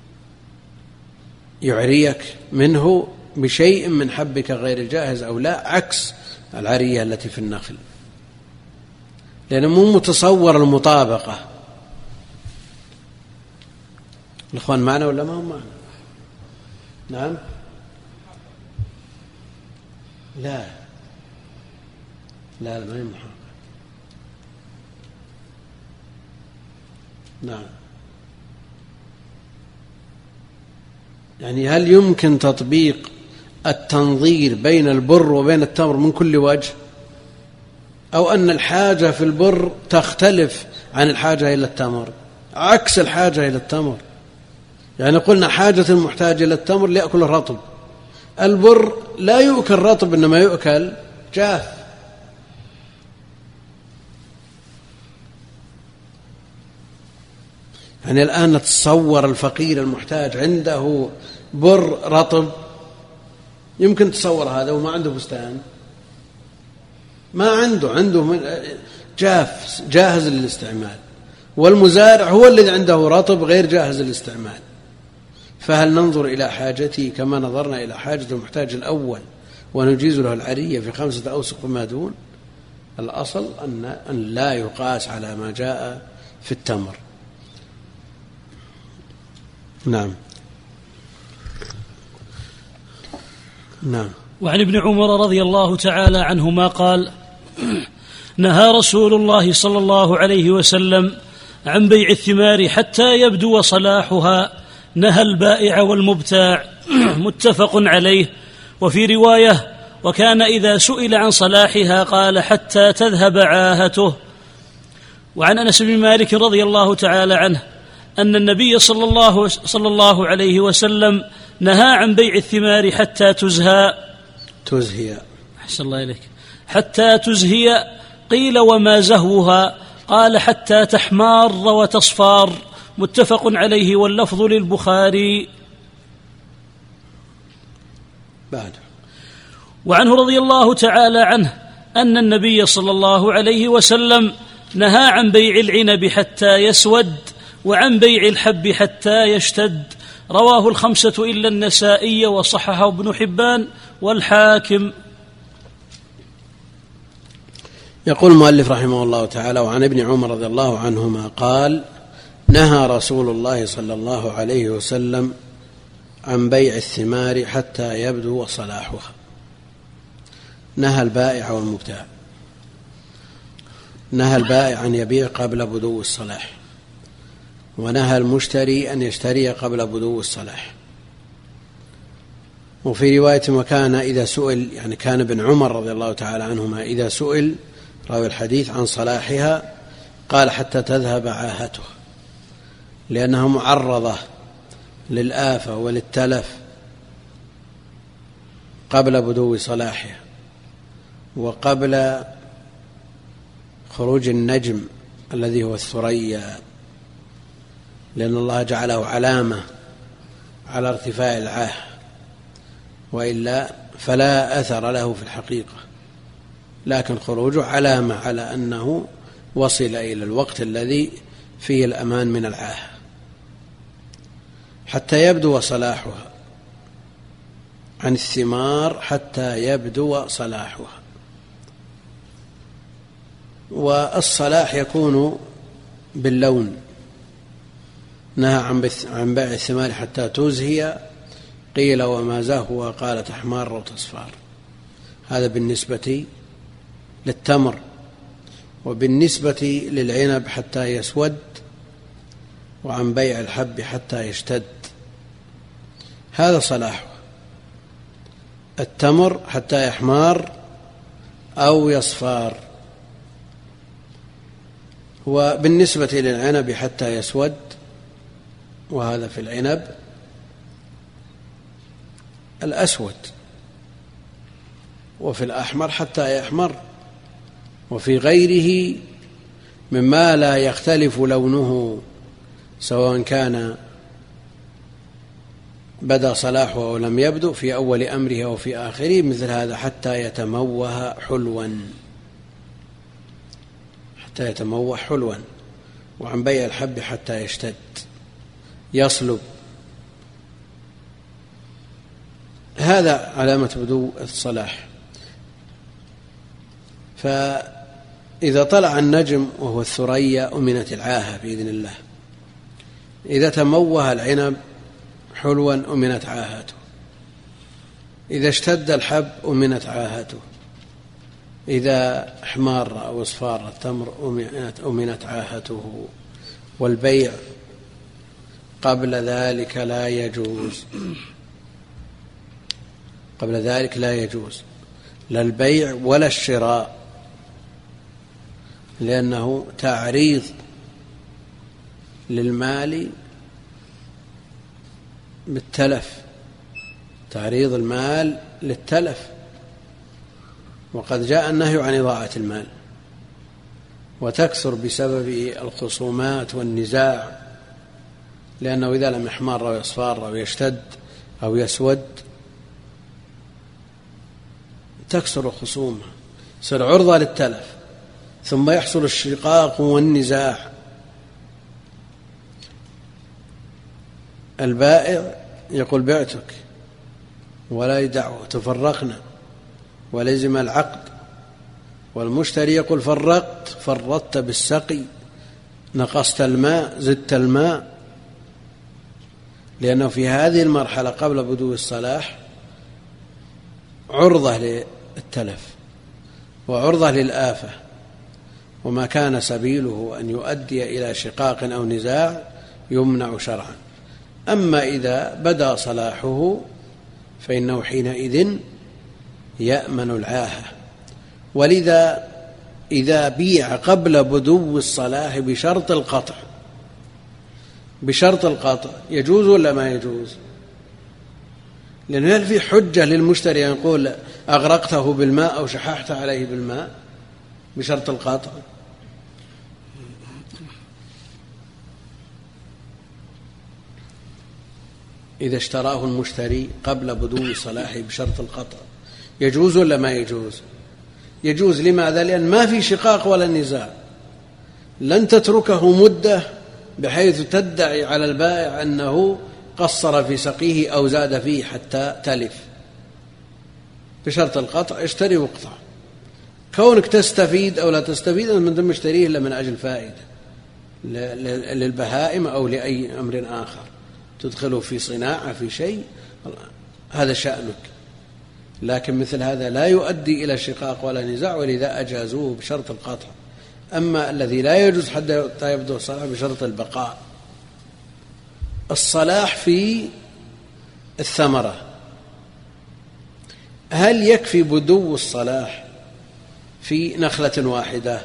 يعريك منه بشيء من حبك غير الجاهز أو لا، عكس العرية التي في النخل، لأنه مو متصور المطابقة. الإخوان معنا ولا ما هم معنا؟ نعم لا لا لا ما هي محرقة. نعم، يعني هل يمكن تطبيق التنظير بين البر وبين التمر من كل وجه، أو أن الحاجة في البر تختلف عن الحاجة إلى التمر عكس الحاجة إلى التمر؟ يعني قلنا حاجة المحتاج إلى التمر ليأكل الرطب، البر لا يؤكل رطب إنما يؤكل جاف. يعني الآن نتصور الفقير المحتاج عنده بر رطب، يمكن تصور هذا وما عنده بستان، ما عنده عنده جاف جاهز للاستعمال، والمزارع هو الذي عنده رطب غير جاهز للاستعمال. فهل ننظر إلى حاجته كما نظرنا إلى حاجة المحتاج الأول ونجيز له العرية في خمسة أوسق وما دون؟ الأصل أن أن لا يقاس على ما جاء في التمر. نعم نعم. وعن ابن عمر رضي الله تعالى عنهما قال: نهى رسول الله صلى الله عليه وسلم عن بيع الثمار حتى يبدو صلاحها، نهى البائع والمبتاع. متفق عليه. وفي رواية: وكان إذا سئل عن صلاحها قال: حتى تذهب عاهته. وعن أنس بن مالك رضي الله تعالى عنه أن النبي صلى الله, صلى الله عليه وسلم نهى عن بيع الثمار حتى تزهى تزهي أحسن الله إليك حتى تزهي. قيل: وما زهوها؟ قال: حتى تحمار وتصفار. متفق عليه، واللفظ للبخاري. بعد. وعنه رضي الله تعالى عنه أن النبي صلى الله عليه وسلم نهى عن بيع العنب حتى يسود، وعن بيع الحب حتى يشتد. رواه الخمسة إلا النسائي، وصححه ابن حبان والحاكم. يقول المؤلف رحمه الله تعالى: وعن ابن عمر رضي الله عنهما قال: نهى رسول الله صلى الله عليه وسلم عن بيع الثمار حتى يبدو صلاحها. نهى البائع والمبتاع. نهى البائع أن يبيع قبل بدو الصلاح، ونهى المشتري أن يشتري قبل بدو الصلاح. وفي رواية: وكان إذا سئل، يعني كان ابن عمر رضي الله تعالى عنهما إذا سئل راوي الحديث عن صلاحها قال: حتى تذهب عاهته، لأنها معرضة للآفة وللتلف قبل بدو صلاحها وقبل خروج النجم الذي هو الثريا، لأن الله جعله علامة على ارتفاع العاه، وإلا فلا أثر له في الحقيقة، لكن خروجه علامة على أنه وصل إلى الوقت الذي فيه الأمان من العاه. حتى يبدو صلاحها، عن الثمار حتى يبدو صلاحها. والصلاح يكون باللون. نهى عن بيع الثمار حتى تزهي. قيل: وما زهو؟ قال: تحمار وتصفار. هذا بالنسبة للتمر. وبالنسبة للعنب حتى يسود، وعن بيع الحب حتى يشتد. هذا صلاحه. التمر حتى يحمار أو يصفار. وبالنسبة للعنب حتى يسود، وهذا في العنب الأسود، وفي الأحمر حتى يحمر، وفي غيره مما لا يختلف لونه سواء كان بدا صلاحه أو لم يبدو في أول أمره أو في آخره، مثل هذا حتى يتموه حلوا حتى يتموح حلوا، وعن بيع الحب حتى يشتد يصلب. هذا علامة بدو الصلاح. فإذا طلع النجم وهو الثريا أمنت العاهة بإذن الله. إذا تموه العنب حلوا أمنت عاهته. إذا اشتد الحب أمنت عاهته. إذا احمر أو اصفار التمر أمنت, أمنت عاهته. والبيع قبل ذلك لا يجوز، قبل ذلك لا يجوز لا البيع ولا الشراء، لأنه تعريض للمال بالتلف، تعريض المال للتلف، وقد جاء النهي عن إضاعة المال، وتكثر بسبب الخصومات والنزاع، لأنه إذا لم يحمر أو يصفر أو يشتد أو يسود تكثر الخصومة، يصير عرضة للتلف، ثم يحصل الشقاق والنزاع. البائع يقول بعتك ولا يدعه تفرقنا ولزم العقد، والمشتري يقول فرقت فرطت بالسقي، نقصت الماء زدت الماء، لأنه في هذه المرحلة قبل بدو الصلاح عرضة للتلف وعرضة للآفة، وما كان سبيله أن يؤدي إلى شقاق أو نزاع يمنع شرعا. أما إذا بدا صلاحه فإنه حينئذ يأمن العاهة. ولذا إذا بيع قبل بدو الصلاح بشرط القطع، بشرط القطع يجوز ولا ما يجوز؟ لأنه هل في حجة للمشتري أن يقول أغرقته بالماء أو شححت عليه بالماء بشرط القطع؟ إذا اشتراه المشتري قبل بدو صلاحه بشرط القطع يجوز ولا ما يجوز؟ يجوز. لماذا؟ لأن ما في شقاق ولا نزاع، لن تتركه مدة بحيث تدعي على البائع أنه قصر في سقيه أو زاد فيه حتى تلف. بشرط القطع اشتري واقطع. كونك تستفيد أو لا تستفيد من ضمن مشتريه إلا من أجل فائدة للبهائم أو لأي أمر آخر تدخله في صناعة في شيء، هذا شأنك، لكن مثل هذا لا يؤدي إلى شقاق ولا نزاع، ولذا أجازوه بشرط القطع. أما الذي لا يجوز حتى يبدو الصلاح بشرط البقاء. الصلاح في الثمرة، هل يكفي بدو الصلاح في نخلة واحدة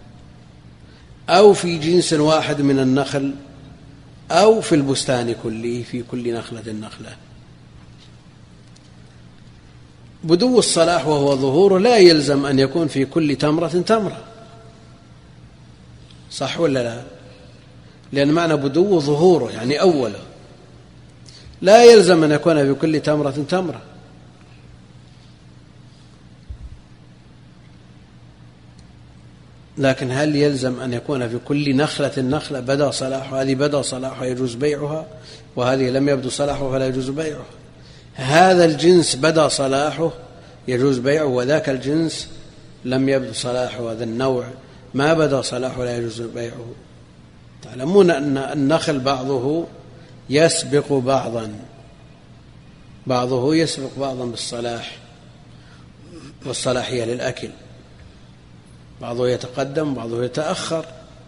أو في جنس واحد من النخل أو في البستان كله في كل نخلة نخلة؟ بدو الصلاح وهو ظهوره لا يلزم أن يكون في كل تمرة تمرة، صح ولا لا؟ لأن معنى بدو ظهوره يعني أوله، لا يلزم أن يكون في كل تمرة تمرة. لكن هل يلزم أن يكون في كل نخلة نخلة بدا صلاحها؟ هذه بدا صلاحها يجوز بيعها، وهذه لم يبدو صلاحها فلا يجوز بيعها. هذا الجنس بدا صلاحه يجوز بيعه، وذاك الجنس لم يبدو صلاحه، هذا النوع ما بدا صلاحه لا يجوز بيعه. تعلمون أن النخل بعضه يسبق بعضا، بعضه يسبق بعضا بالصلاح والصلاحية للأكل، بعضه يتقدم بعضه يتأخر.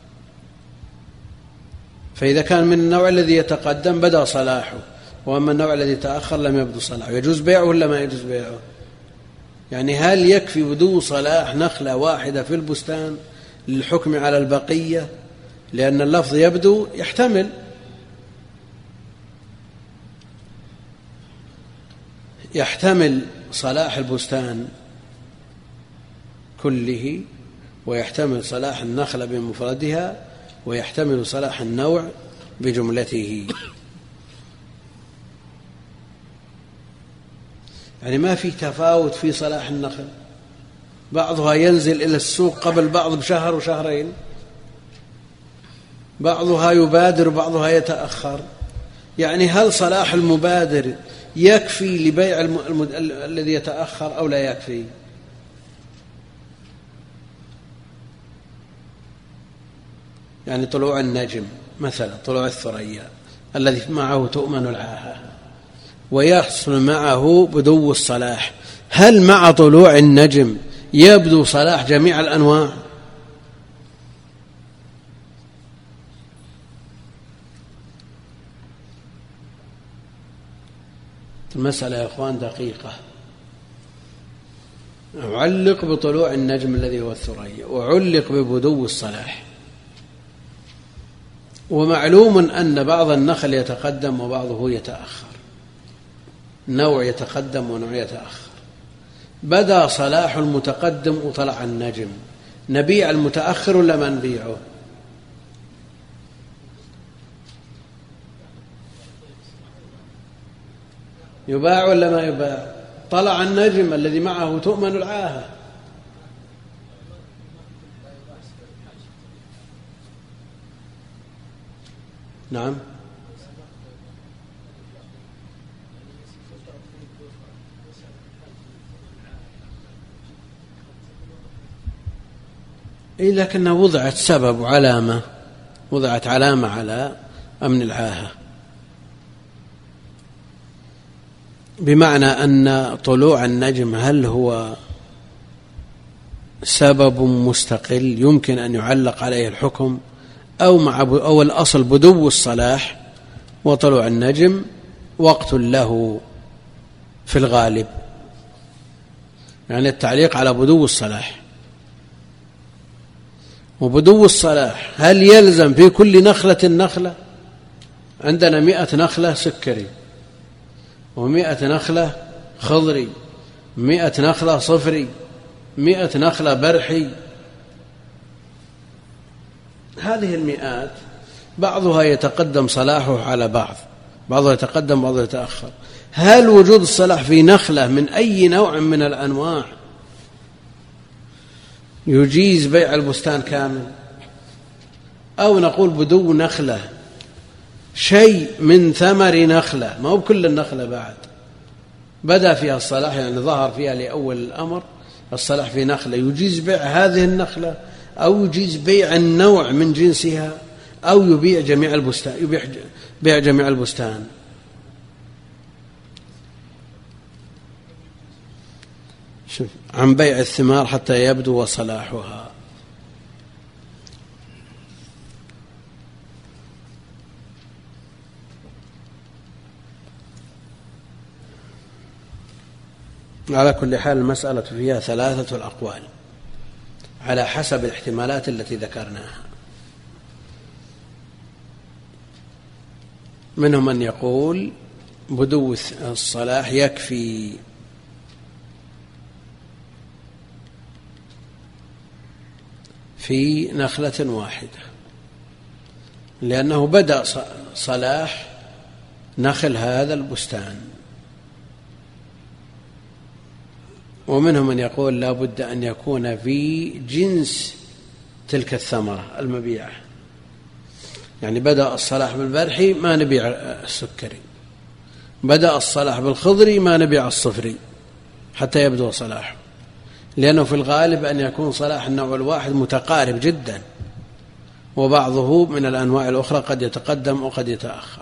فإذا كان من النوع الذي يتقدم بدأ صلاحه، وأما النوع الذي يتأخر لم يبدو صلاحه، يجوز بيعه ولا ما يجوز بيعه؟ يعني هل يكفي بدو صلاح نخلة واحدة في البستان للحكم على البقية؟ لأن اللفظ يبدو يحتمل، يحتمل صلاح البستان كله، ويحتمل صلاح النخلة بمفردها، ويحتمل صلاح النوع بجملته. يعني ما في تفاوت في صلاح النخل، بعضها ينزل إلى السوق قبل بعض بشهر وشهرين، بعضها يبادر وبعضها يتأخر، يعني هل صلاح المبادر يكفي لبيع الم... الم... ال... الذي يتأخر أو لا يكفي؟ يعني طلوع النجم مثلا، طلوع الثريا الذي معه تؤمن العاهة ويحصل معه بدو الصلاح، هل مع طلوع النجم يبدو صلاح جميع الأنواع؟ المسألة يا أخوان دقيقة. أعلق بطلوع النجم الذي هو الثريا، وأعلق ببدو الصلاح، ومعلوم أن بعض النخل يتقدم وبعضه يتأخر، نوع يتقدم ونوع يتأخر. بدأ صلاح المتقدم وطلع النجم، نبيع المتأخر ولا ما نبيعه؟ يباع ولا ما يباع؟ طلع النجم الذي معه تؤمن العاهة. نعم، إيه، لكنها وضعت سبب وعلامة، وضعت علامة على أمن العاهة، بمعنى أن طلوع النجم هل هو سبب مستقل يمكن أن يعلق عليه الحكم، أو مع أو الأصل بدو الصلاح وطلوع النجم وقت له في الغالب، يعني التعليق على بدو الصلاح. وبدو الصلاح هل يلزم في كل نخلة نخلة؟ عندنا مئة نخلة سكري، ومئة نخلة خضري، مئة نخلة صفري، مئة نخلة برحي. هذه المئات بعضها يتقدم صلاحه على بعض، بعضها يتقدم بعضها يتأخر. هل وجود الصلاح في نخلة من أي نوع من الأنواع يجيز بيع البستان كامل، أو نقول بدو نخلة شيء من ثمر نخلة، ما هو بكل النخلة بعد بدأ فيها الصلاح، يعني ظهر فيها لأول الأمر الصلاح في نخلة، يجيز بيع هذه النخلة، أو يجيز بيع النوع من جنسها، أو يبيع جميع البستان، يبيع بيع جميع البستان. شوف، عن بيع الثمار حتى يبدو صلاحها. على كل حال المسألة فيها ثلاثة الأقوال على حسب الاحتمالات التي ذكرناها. منهم من يقول بدو الصلاح يكفي في نخلة واحدة، لأنه بدأ صلاح نخل هذا البستان. ومنهم من يقول لا بد أن يكون في جنس تلك الثمرة المبيعة، يعني بدأ الصلاح بالبرحي ما نبيع السكري، بدأ الصلاح بالخضري ما نبيع الصفري حتى يبدو صلاحه، لأنه في الغالب أن يكون صلاح النوع الواحد متقارب جدا، وبعضه من الأنواع الأخرى قد يتقدم وقد يتأخر.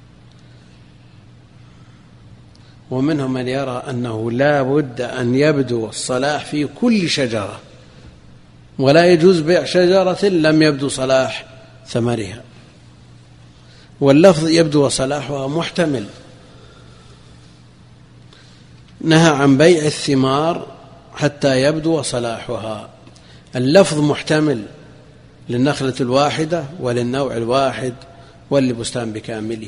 ومنهم من يرى أنه لا بد أن يبدو الصلاح في كل شجرة، ولا يجوز بيع شجرة لم يبدو صلاح ثمرها، واللفظ يبدو صلاحها محتمل. نهى عن بيع الثمار حتى يبدو صلاحها، اللفظ محتمل للنخلة الواحدة وللنوع الواحد وللبستان بكامله.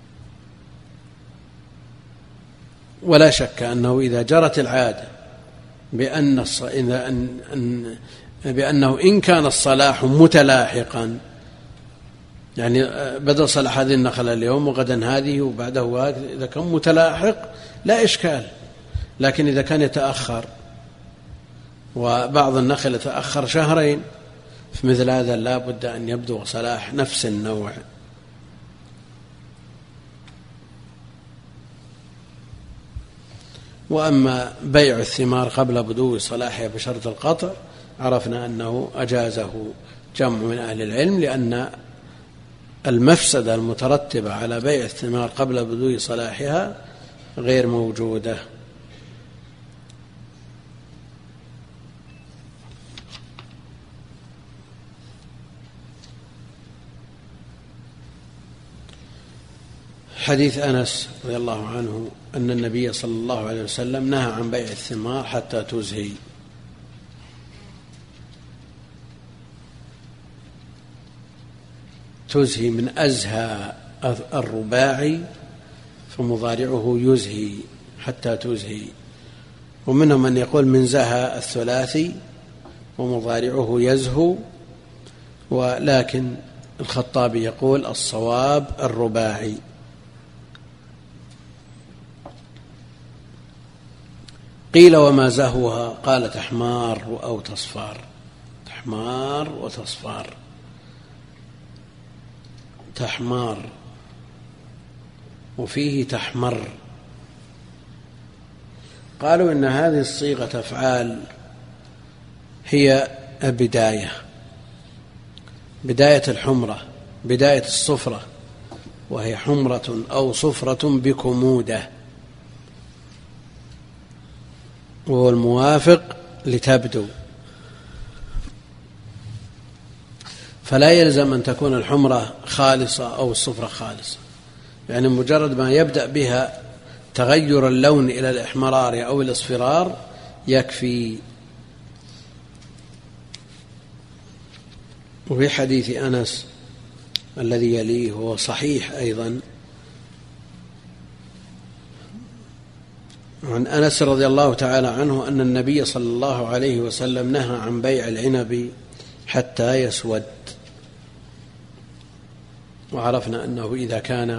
ولا شك أنه إذا جرت العادة بأن الص... إذا أن... أن... بأنه إن كان الصلاح متلاحقا، يعني بدأ صلاح هذه النخلة اليوم وغدا هذه وبعده هذه، إذا كان متلاحق لا إشكال. لكن إذا كان يتأخر، وبعض النخل يتأخر شهرين، في مثل هذا لا بد أن يبدو صلاح نفس النوع. وأما بيع الثمار قبل بدو صلاحها بشرط القطع عرفنا أنه أجازه جمع من أهل العلم، لأن المفسدة المترتبة على بيع الثمار قبل بدو صلاحها غير موجودة. حديث أنس رضي الله عنه أن النبي صلى الله عليه وسلم نهى عن بيع الثمار حتى تزهي. تزهي من أزهى الرباعي فمضارعه يزهي حتى تزهي، ومنهم من يقول من زهى الثلاثي ومضارعه يزهو، ولكن الخطابي يقول الصواب الرباعي. قيل وما زهوها؟ قال تحمار أو تصفار. تحمار وتصفار. تحمار وفيه تحمر. قالوا إن هذه الصيغة أفعال هي بداية بداية الحمرة، بداية الصفرة، وهي حمرة أو صفرة بكمودة، وهو الموافق لتبدو. فلا يلزم أن تكون الحمرة خالصة أو الصفرة خالصة، يعني مجرد ما يبدأ بها تغير اللون إلى الإحمرار أو الإصفرار يكفي. وفي حديث أنس الذي يليه هو صحيح أيضا عن أنس رضي الله تعالى عنه أن النبي صلى الله عليه وسلم نهى عن بيع العنب حتى يسود، وعرفنا أنه إذا كان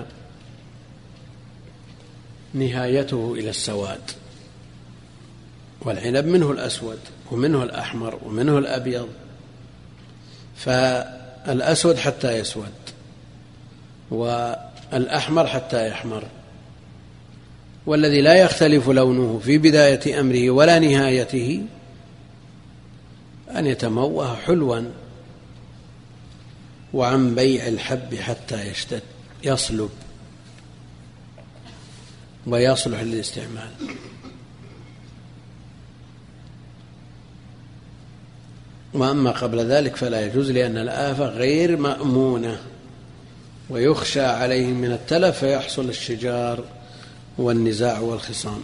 نهايته إلى السواد، والعنب منه الأسود ومنه الأحمر ومنه الأبيض، فالأسود حتى يسود والأحمر حتى يحمر، والذي لا يختلف لونه في بداية أمره ولا نهايته أن يتموه حلوا. وعن بيع الحب حتى يشتد يصلب ويصلح للاستعمال. وأما قبل ذلك فلا يجوز، لأن الآفة غير مأمونة ويخشى عليهم من التلف فيحصل الشجار والنزاع والخصام.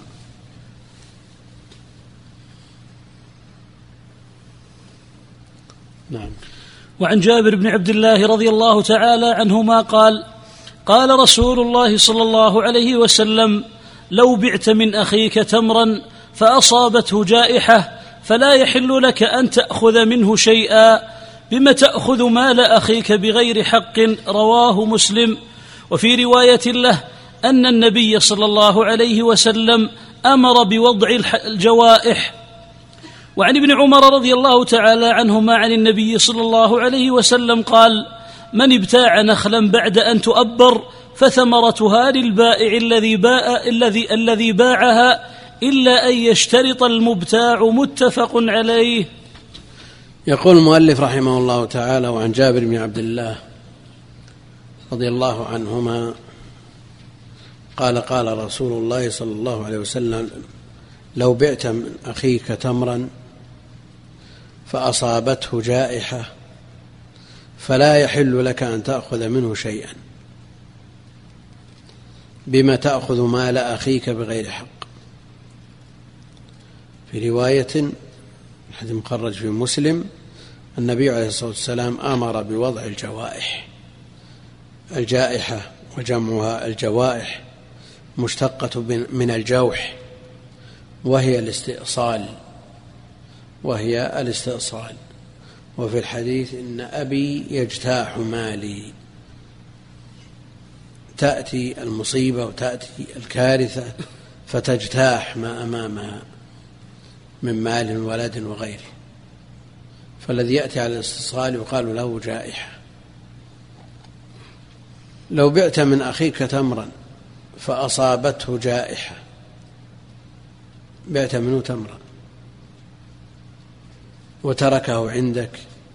نعم. وعن جابر بن عبد الله رضي الله تعالى عنهما قال: قال رسول الله صلى الله عليه وسلم: لو بعت من أخيك تمرا فأصابته جائحة فلا يحل لك أن تأخذ منه شيئا، بما تأخذ مال أخيك بغير حق. رواه مسلم. وفي رواية له أن النبي صلى الله عليه وسلم أمر بوضع الجوائح. وعن ابن عمر رضي الله تعالى عنهما عن النبي صلى الله عليه وسلم قال: من ابتاع نخلا بعد أن تؤبر فثمرتها للبائع الذي باع الذي الذي باعها إلا أن يشترط المبتاع. متفق عليه. يقول المؤلف رحمه الله تعالى: وعن جابر بن عبد الله رضي الله عنهما قال: قال رسول الله صلى الله عليه وسلم: لو بعت من أخيك تمرا فأصابته جائحة فلا يحل لك أن تأخذ منه شيئا، بما تأخذ مال أخيك بغير حق. في رواية حديث مخرج في مسلم: النبي عليه الصلاة والسلام أمر بوضع الجوائح. الجائحة وجمعها الجوائح مشتقة من الجوح، وهي الاستئصال وهي الاستئصال وفي الحديث: إن أبي يجتاح مالي. تأتي المصيبة وتأتي الكارثة فتجتاح ما أمامها من مال ولد وغيره، فالذي يأتي على الاستصغال يقال له جائحة. لو بعت من أخيك تمرا فأصابته جائحة، بعت منه تمرا وتركه عندك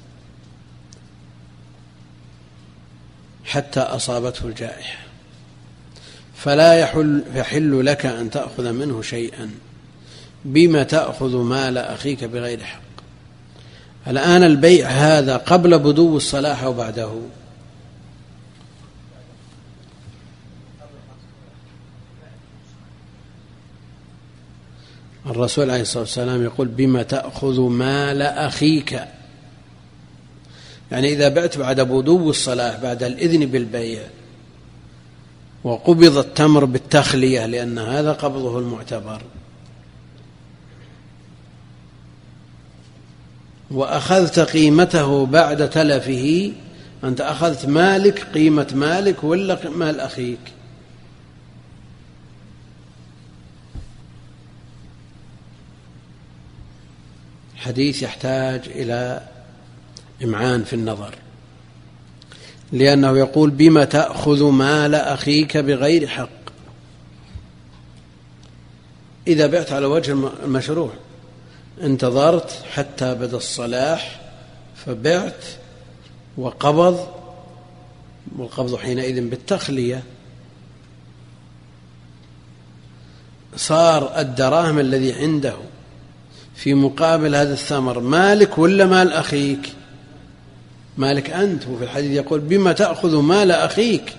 حتى أصابته الجائحة، فلا يحل, يحل لك أن تأخذ منه شيئا. بما تأخذ مال أخيك بغير حق؟ الآن البيع هذا قبل بدو الصلاح أو بعده؟ الرسول عليه الصلاة والسلام يقول بما تأخذ مال أخيك، يعني إذا بعت بعد بدو الصلاح بعد الإذن بالبيع وقبض التمر بالتخلية لأن هذا قبضه المعتبر، وأخذت قيمته بعد تلفه، أنت أخذت مالك قيمة مالك ولا مال أخيك؟ حديث يحتاج إلى إمعان في النظر، لأنه يقول بما تأخذ مال أخيك بغير حق. إذا بعت على وجه المشروع انتظرت حتى بدا الصلاح فبعت وقبض، والقبض حينئذ بالتخلية، صار الدراهم الذي عنده في مقابل هذا الثمر مالك ولا مال أخيك؟ مالك أنت. وفي الحديث يقول بما تأخذ مال أخيك،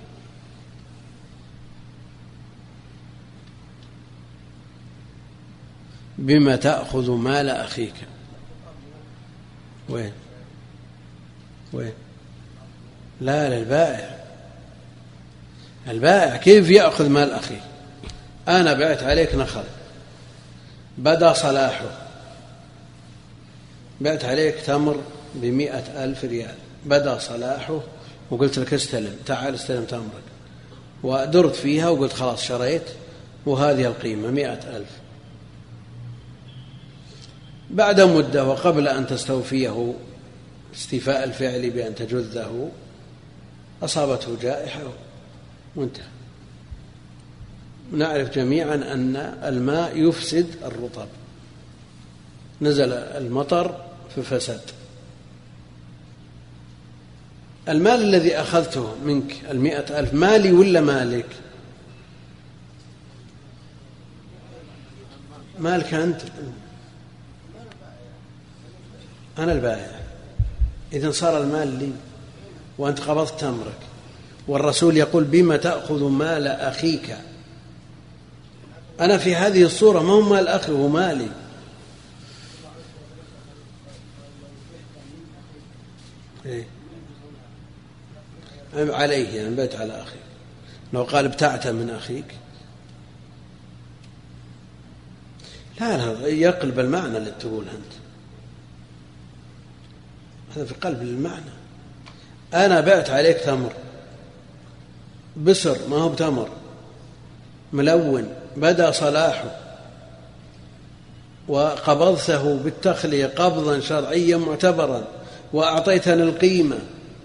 بما تأخذ مال أخيك. وين وين لا للبائع. البائع كيف يأخذ مال أخي؟ أنا بعت عليك نخل بدأ صلاحه، بعت عليك تمر بمئة ألف ريال، بدأ صلاحه وقلت لك استلم، تعال استلم تمرك، ودرت فيها وقلت خلاص شريت وهذه القيمة مئة ألف. بعد مدة وقبل أن تستوفيه استيفاء الفعل بأن تجذه أصابته جائحة وانتهى. نعرف جميعا أن الماء يفسد الرطب، نزل المطر ففسد. المال الذي أخذته منك المئة ألف مالي ولا مالك؟ مالك أنت، أنا البائع. إذن صار المال لي وأنت قبضت تمرك، والرسول يقول بما تأخذ مال أخيك. أنا في هذه الصورة ما هو مال أخي، هو مالي. إيه؟ عليه يعني بيت على أخيك. لو قال ابتعت من أخيك لا لا يقلب المعنى اللي تقول أنت، هذا في قلب المعنى. أنا بعت عليك تمر بسر ما هو بتمر ملون بدأ صلاحه وقبضته بالتخلية قبضا شرعيا معتبرا وأعطيتني القيمة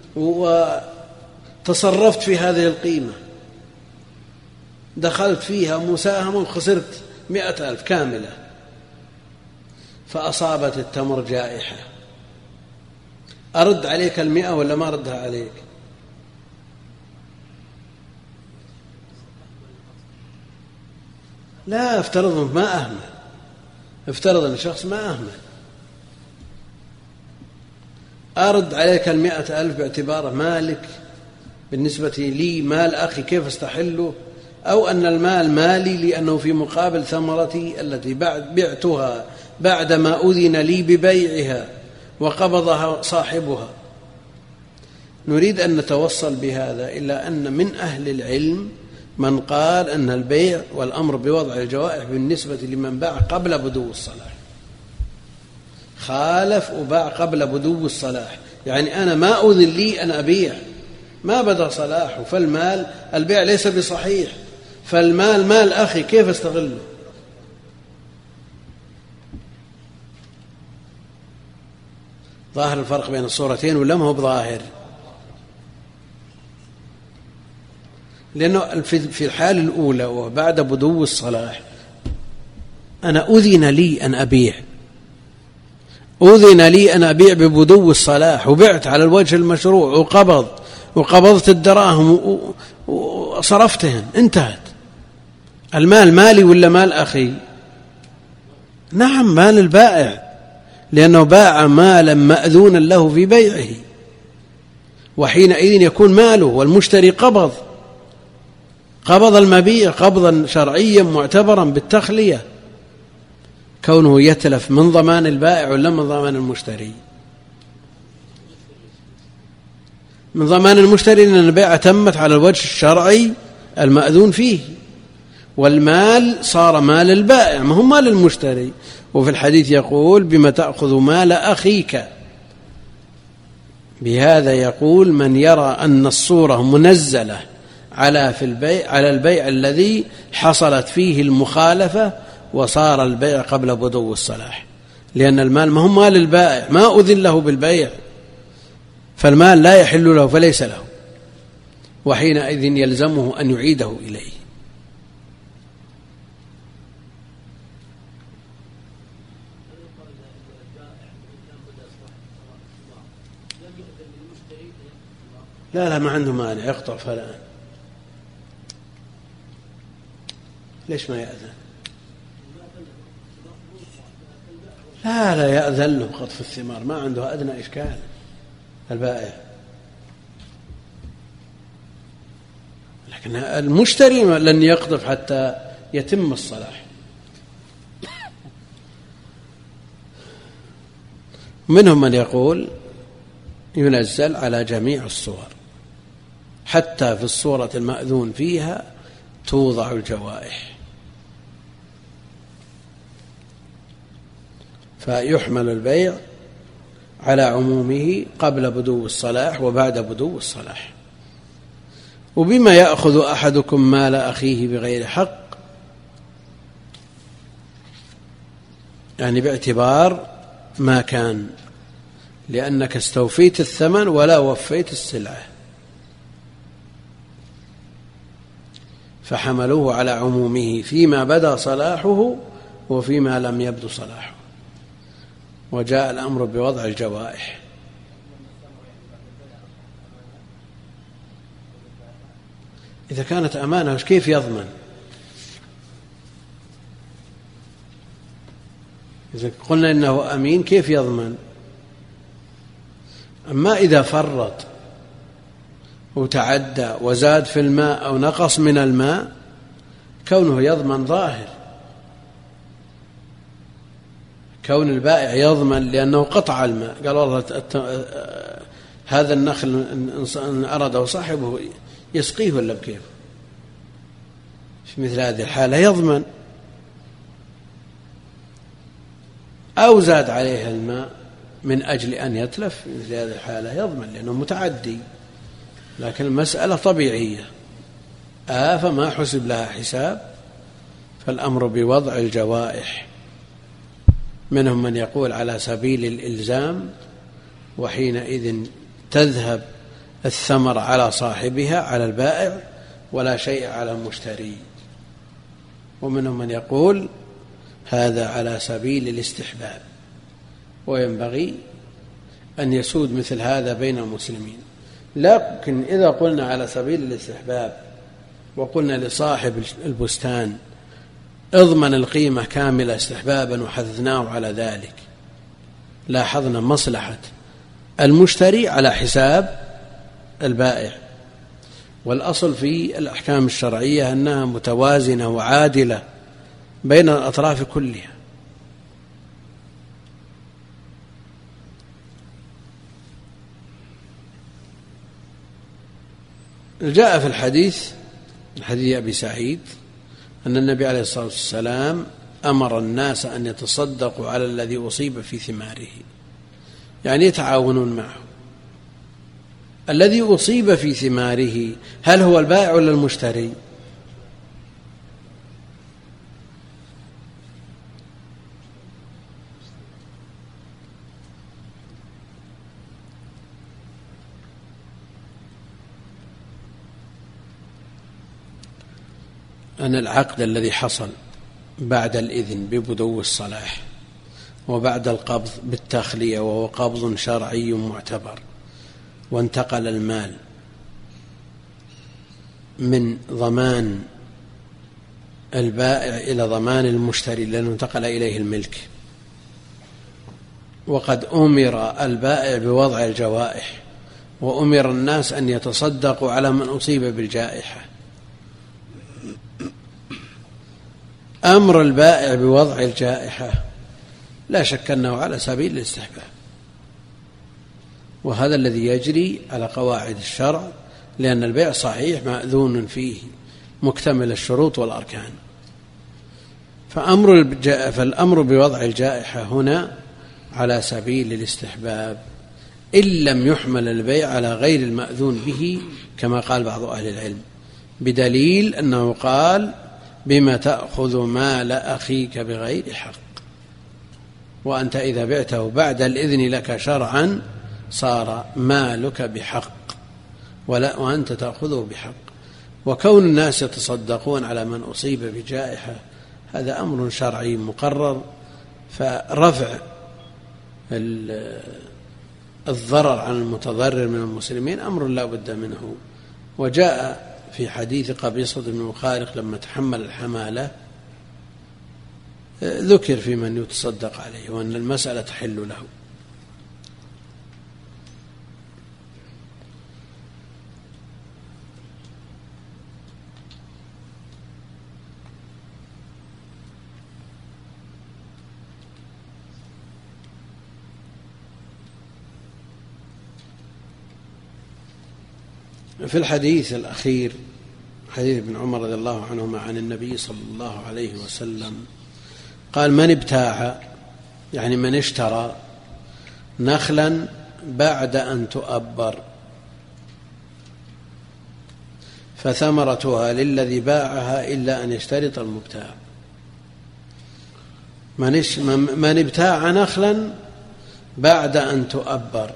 وتصرفت في هذه القيمة، دخلت فيها مساهمة وخسرت مئة ألف كاملة، فأصابت التمر جائحة، أرد عليك المئة ولا ما أردها عليك؟ لا، افترض ما أهمل، افترض أن الشخص ما أهمل، أرد عليك المئة ألف باعتباره مالك بالنسبة لي مال أخي كيف استحله، أو أن المال مالي لأنه في مقابل ثمرتي التي بعتها بعدما أذن لي ببيعها وقبضها صاحبها. نريد أن نتوصل بهذا إلى أن من أهل العلم من قال أن البيع والأمر بوضع الجوائح بالنسبة لمن باع قبل بدو الصلاح، خالف وباع قبل بدو الصلاح، يعني أنا ما أذن لي أن أبيع ما بدأ صلاحه، فالمال البيع ليس بصحيح، فالمال مال أخي كيف استغله؟ ظاهر الفرق بين الصورتين ولا ما هو بظاهر؟ لأنه في الحال الأولى وبعد بدو الصلاح أنا أذن لي أن أبيع أذن لي أن أبيع ببدو الصلاح وبعت على الوجه المشروع وقبض وقبضت الدراهم وصرفتهن، انتهت. المال مالي ولا مال أخي؟ نعم مال البائع، لأنه باع مالا مأذونا له في بيعه، وحينئذ يكون ماله، والمشتري قبض قبض المبيع قبضا شرعيا معتبرا بالتخلية. كونه يتلف من ضمان البائع ولا من ضمان المشتري؟ من ضمان المشتري، لأن البيعة تمت على الوجه الشرعي المأذون فيه، والمال صار مال البائع ما هو مال المشتري. وفي الحديث يقول بما تأخذ مال أخيك. بهذا يقول من يرى أن الصورة منزلة على في البيع على البيع الذي حصلت فيه المخالفة وصار البيع قبل بدو الصلاح، لأن المال ما هو مال البائع، ما أذن له بالبيع، فالمال لا يحل له فليس له، وحينئذ يلزمه أن يعيده إليه. لا لا ما عنده مانع يقطع فلان. ليش ما يأذن؟ لا لا يأذن له بقطف الثمار، ما عنده أدنى إشكال البائع، لكن المشتري لن يقطف حتى يتم الصلاح. منهم من يقول ينزل على جميع الصور، حتى في الصورة المأذون فيها توضع الجوائح، فيحمل البيع على عمومه قبل بدو الصلاح وبعد بدو الصلاح. وبما يأخذ أحدكم مال أخيه بغير حق، يعني باعتبار ما كان، لأنك استوفيت الثمن ولا وفيت السلعة، فحملوه على عمومه فيما بدا صلاحه وفيما لم يبدو صلاحه، وجاء الأمر بوضع الجوائح. إذا كانت أمانة كيف يضمن؟ إذا قلنا إنه أمين كيف يضمن؟ أما إذا فرط وتعدى وزاد في الماء أو نقص من الماء كونه يضمن ظاهر، كون البائع يضمن لأنه قطع الماء، قال والله هذا النخل إن أرده صاحبه يسقيه ولا بكيف؟ في مثل هذه الحالة يضمن. أو زاد عليه الماء من أجل أن يتلف، في مثل هذه الحالة يضمن لأنه متعدي، لكن المسألة طبيعية آفة ما حسب لها حساب، فالأمر بوضع الجوائح. منهم من يقول على سبيل الإلزام، وحينئذ تذهب الثمر على صاحبها على البائع ولا شيء على المشتري. ومنهم من يقول هذا على سبيل الاستحباب، وينبغي أن يسود مثل هذا بين المسلمين. لكن إذا قلنا على سبيل الاستحباب وقلنا لصاحب البستان اضمن القيمة كاملة استحبابا وحثناه على ذلك، لاحظنا مصلحة المشتري على حساب البائع. والأصل في الأحكام الشرعية أنها متوازنة وعادلة بين الأطراف كلها. جاء في الحديث حديث أبي سعيد أن النبي عليه الصلاة والسلام أمر الناس أن يتصدقوا على الذي أصيب في ثماره، يعني يتعاونون معه. الذي أصيب في ثماره هل هو البائع ولا المشتري؟ أن العقد الذي حصل بعد الإذن ببدو الصلاح وبعد القبض بالتخلية وهو قبض شرعي معتبر، وانتقل المال من ضمان البائع إلى ضمان المشتري لأنه انتقل إليه الملك، وقد أمر البائع بوضع الجوائح وأمر الناس أن يتصدقوا على من أصيب بالجائحة. أمر البائع بوضع الجائحة لا شك أنه على سبيل الاستحباب، وهذا الذي يجري على قواعد الشرع، لأن البيع صحيح مأذون فيه مكتمل الشروط والأركان. فأمر فالأمر بوضع الجائحة هنا على سبيل الاستحباب إن لم يحمل البيع على غير المأذون به كما قال بعض أهل العلم، بدليل أنه قال بما تأخذ مال أخيك بغير حق، وأنت إذا بعته بعد الإذن لك شرعا صار مالك بحق ولا وأنت تأخذه بحق. وكون الناس يتصدقون على من أصيب بجائحة هذا أمر شرعي مقرر، فرفع الضرر عن المتضرر من المسلمين أمر لا بد منه. وجاء في حديث قبيصة بن مخارق لما تحمل الحمالة ذكر في من يتصدق عليه وأن المسألة تحل له. في الحديث الأخير حديث ابن عمر رضي الله عنهما عن النبي صلى الله عليه وسلم قال من ابتاع يعني من اشترى نخلا بعد أن تؤبر فثمرتها للذي باعها إلا أن يشترط المبتاع. من ابتاع نخلا بعد أن تؤبر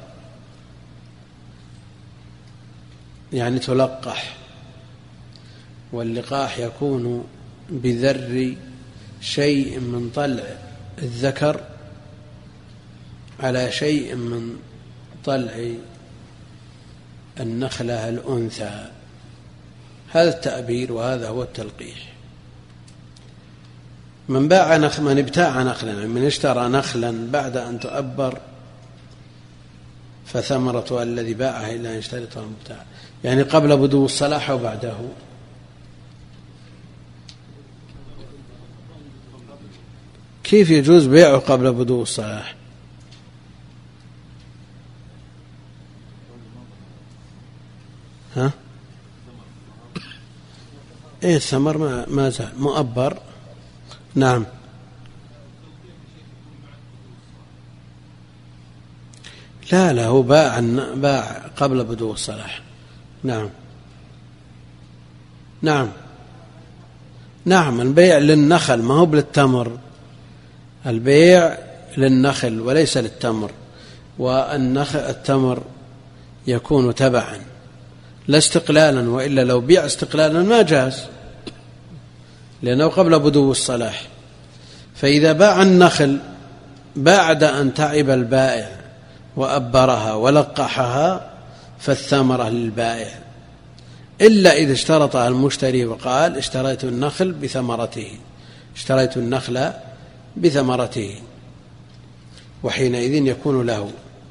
يعني تلقح، واللقاح يكون بذر شيء من طلع الذكر على شيء من طلع النخلة الأنثى، هذا التأبير وهذا هو التلقيح. من باع نخل من ابتاع نخلا من اشترى نخلا بعد أن تؤبر فثمرته الذي باعها إلا أن يشترط المبتاع، يعني قبل بدو الصلاح وبعده. كيف يجوز بيعه قبل بدو الصلاح؟ ها؟ ايه الثمر ما ما زال مؤبر. نعم لا لا هو باع باع قبل بدو الصلاح. نعم نعم نعم البيع للنخل ما هو للتمر، البيع للنخل وليس للتمر، والنخل التمر يكون تبعا لا استقلالا، وإلا لو بيع استقلالا ما جاز لأنه قبل بدو الصلاح. فإذا باع النخل بعد أن تعب البائع وأبرها ولقحها فالثمرة للبائع، إلا إذا اشترطها المشتري وقال اشتريت النخل بثمرته اشتريت النخل بثمرته وحينئذ يكون له.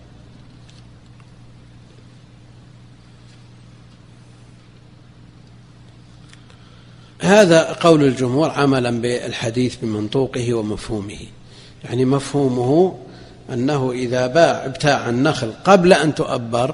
هذا قول الجمهور عملا بالحديث بمنطوقه ومفهومه، يعني مفهومه أنه إذا باع ابتاع النخل قبل أن تؤبر،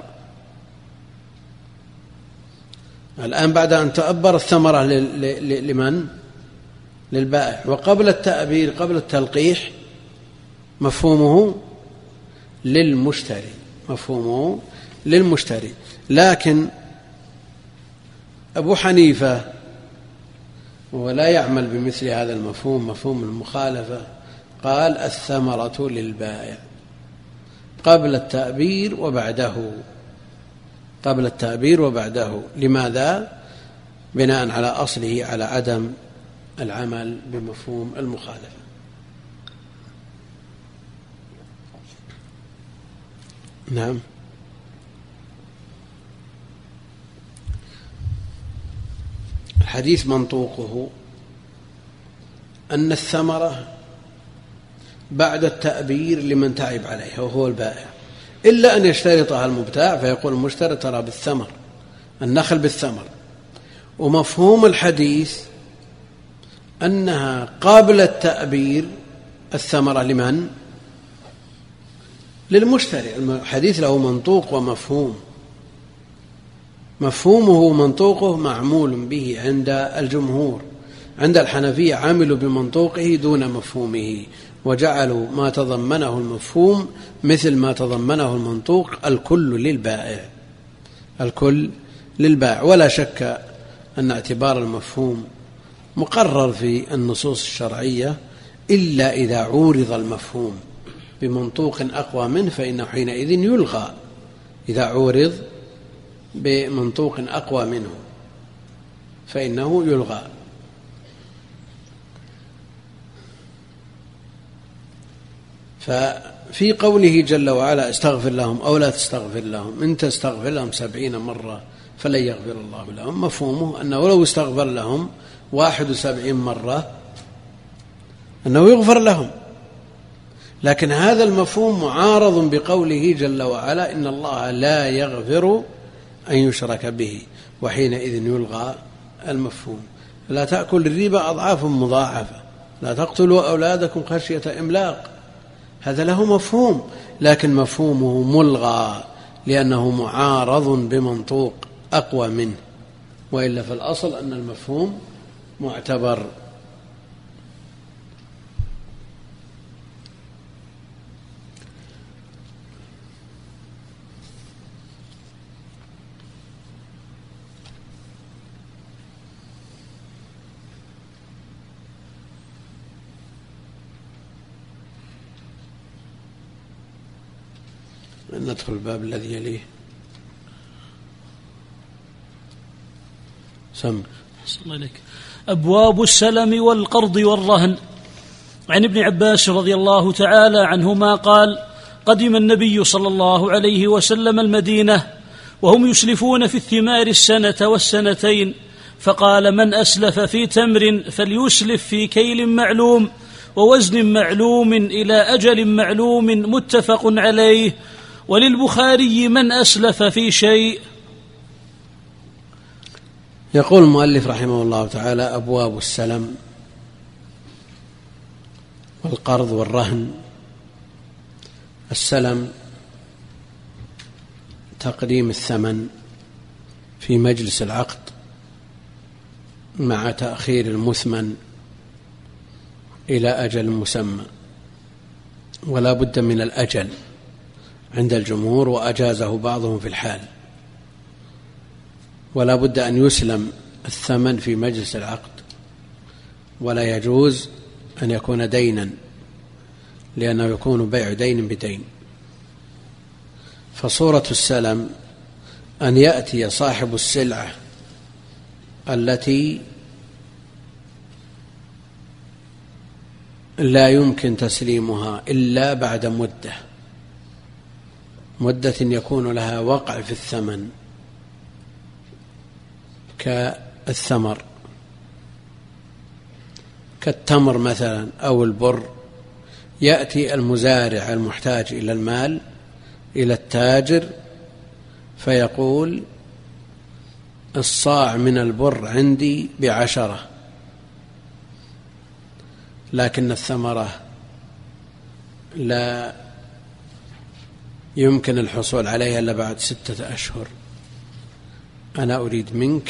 الآن بعد أن تؤبر الثمرة لمن؟ للبائع، وقبل التأبير قبل التلقيح مفهومه للمشتري مفهومه للمشتري. لكن أبو حنيفة ولا يعمل بمثل هذا المفهوم مفهوم المخالفة، قال الثمرة للبائع قبل التأبير وبعده قبل التأبير وبعده. لماذا؟ بناء على أصله على عدم العمل بمفهوم المخالفة. نعم. الحديث منطوقه أن الثمرة بعد التأبير لمن تعب عليها وهو البائع، إلا أن يشترطها المبتاع فيقول المشتري ترى بالثمر، النخل بالثمر. ومفهوم الحديث أنها قابل التأبير الثمرة لمن؟ للمشتري. الحديث له منطوق ومفهوم، مفهومه منطوقه معمول به عند الجمهور، عند الحنفية عملوا بمنطوقه دون مفهومه، وجعلوا ما تضمنه المفهوم مثل ما تضمنه المنطوق الكل للبائع، الكل للبائع. ولا شك أن اعتبار المفهوم مقرر في النصوص الشرعية، إلا إذا عورض المفهوم بمنطوق أقوى منه فإنه حينئذ يلغى، إذا عورض بمنطوق أقوى منه فإنه يلغى. ففي قوله جل وعلا استغفر لهم أو لا تستغفر لهم، إن تستغفر لهم سبعين مرة فلن يغفر الله لهم، مفهومه أنه لو استغفر لهم واحد وسبعين مرة أنه يغفر لهم، لكن هذا المفهوم معارض بقوله جل وعلا إن الله لا يغفر أن يشرك به، وحينئذ يلغى المفهوم. لا تأكل الربا أضعاف مضاعفة، لا تقتلوا أولادكم خشية إملاق، هذا له مفهوم لكن مفهومه ملغى لأنه معارض بمنطوق أقوى منه، وإلا في الأصل أن المفهوم معتبر. ندخل الباب الذي يليه. سم. الله عليك. أبواب السلم والقرض والرهن. عن ابن عباس رضي الله تعالى عنهما قال: قدم النبي صلى الله عليه وسلم المدينة وهم يسلفون في الثمار السنة والسنتين، فقال: من أسلف في تمر فليسلف في كيل معلوم ووزن معلوم إلى أجل معلوم، متفق عليه. وللبخاري: من أسلف في شيء. يقول المؤلف رحمه الله تعالى: أبواب السلم والقرض والرهن. السلم تقديم الثمن في مجلس العقد مع تأخير المثمن إلى أجل مسمى، ولا بد من الأجل عند الجمهور، وأجازه بعضهم في الحال، ولا بد أن يسلم الثمن في مجلس العقد، ولا يجوز أن يكون دينا لأنه يكون بيع دين بدين. فصورة السلم أن يأتي صاحب السلعة التي لا يمكن تسليمها إلا بعد مدة مدة يكون لها وقع في الثمن، كالثمر كالتمر مثلا أو البر. يأتي المزارع المحتاج إلى المال إلى التاجر فيقول: الصاع من البر عندي بعشرة، لكن الثمرة لا يمكن الحصول عليها إلا بعد ستة أشهر، أنا أريد منك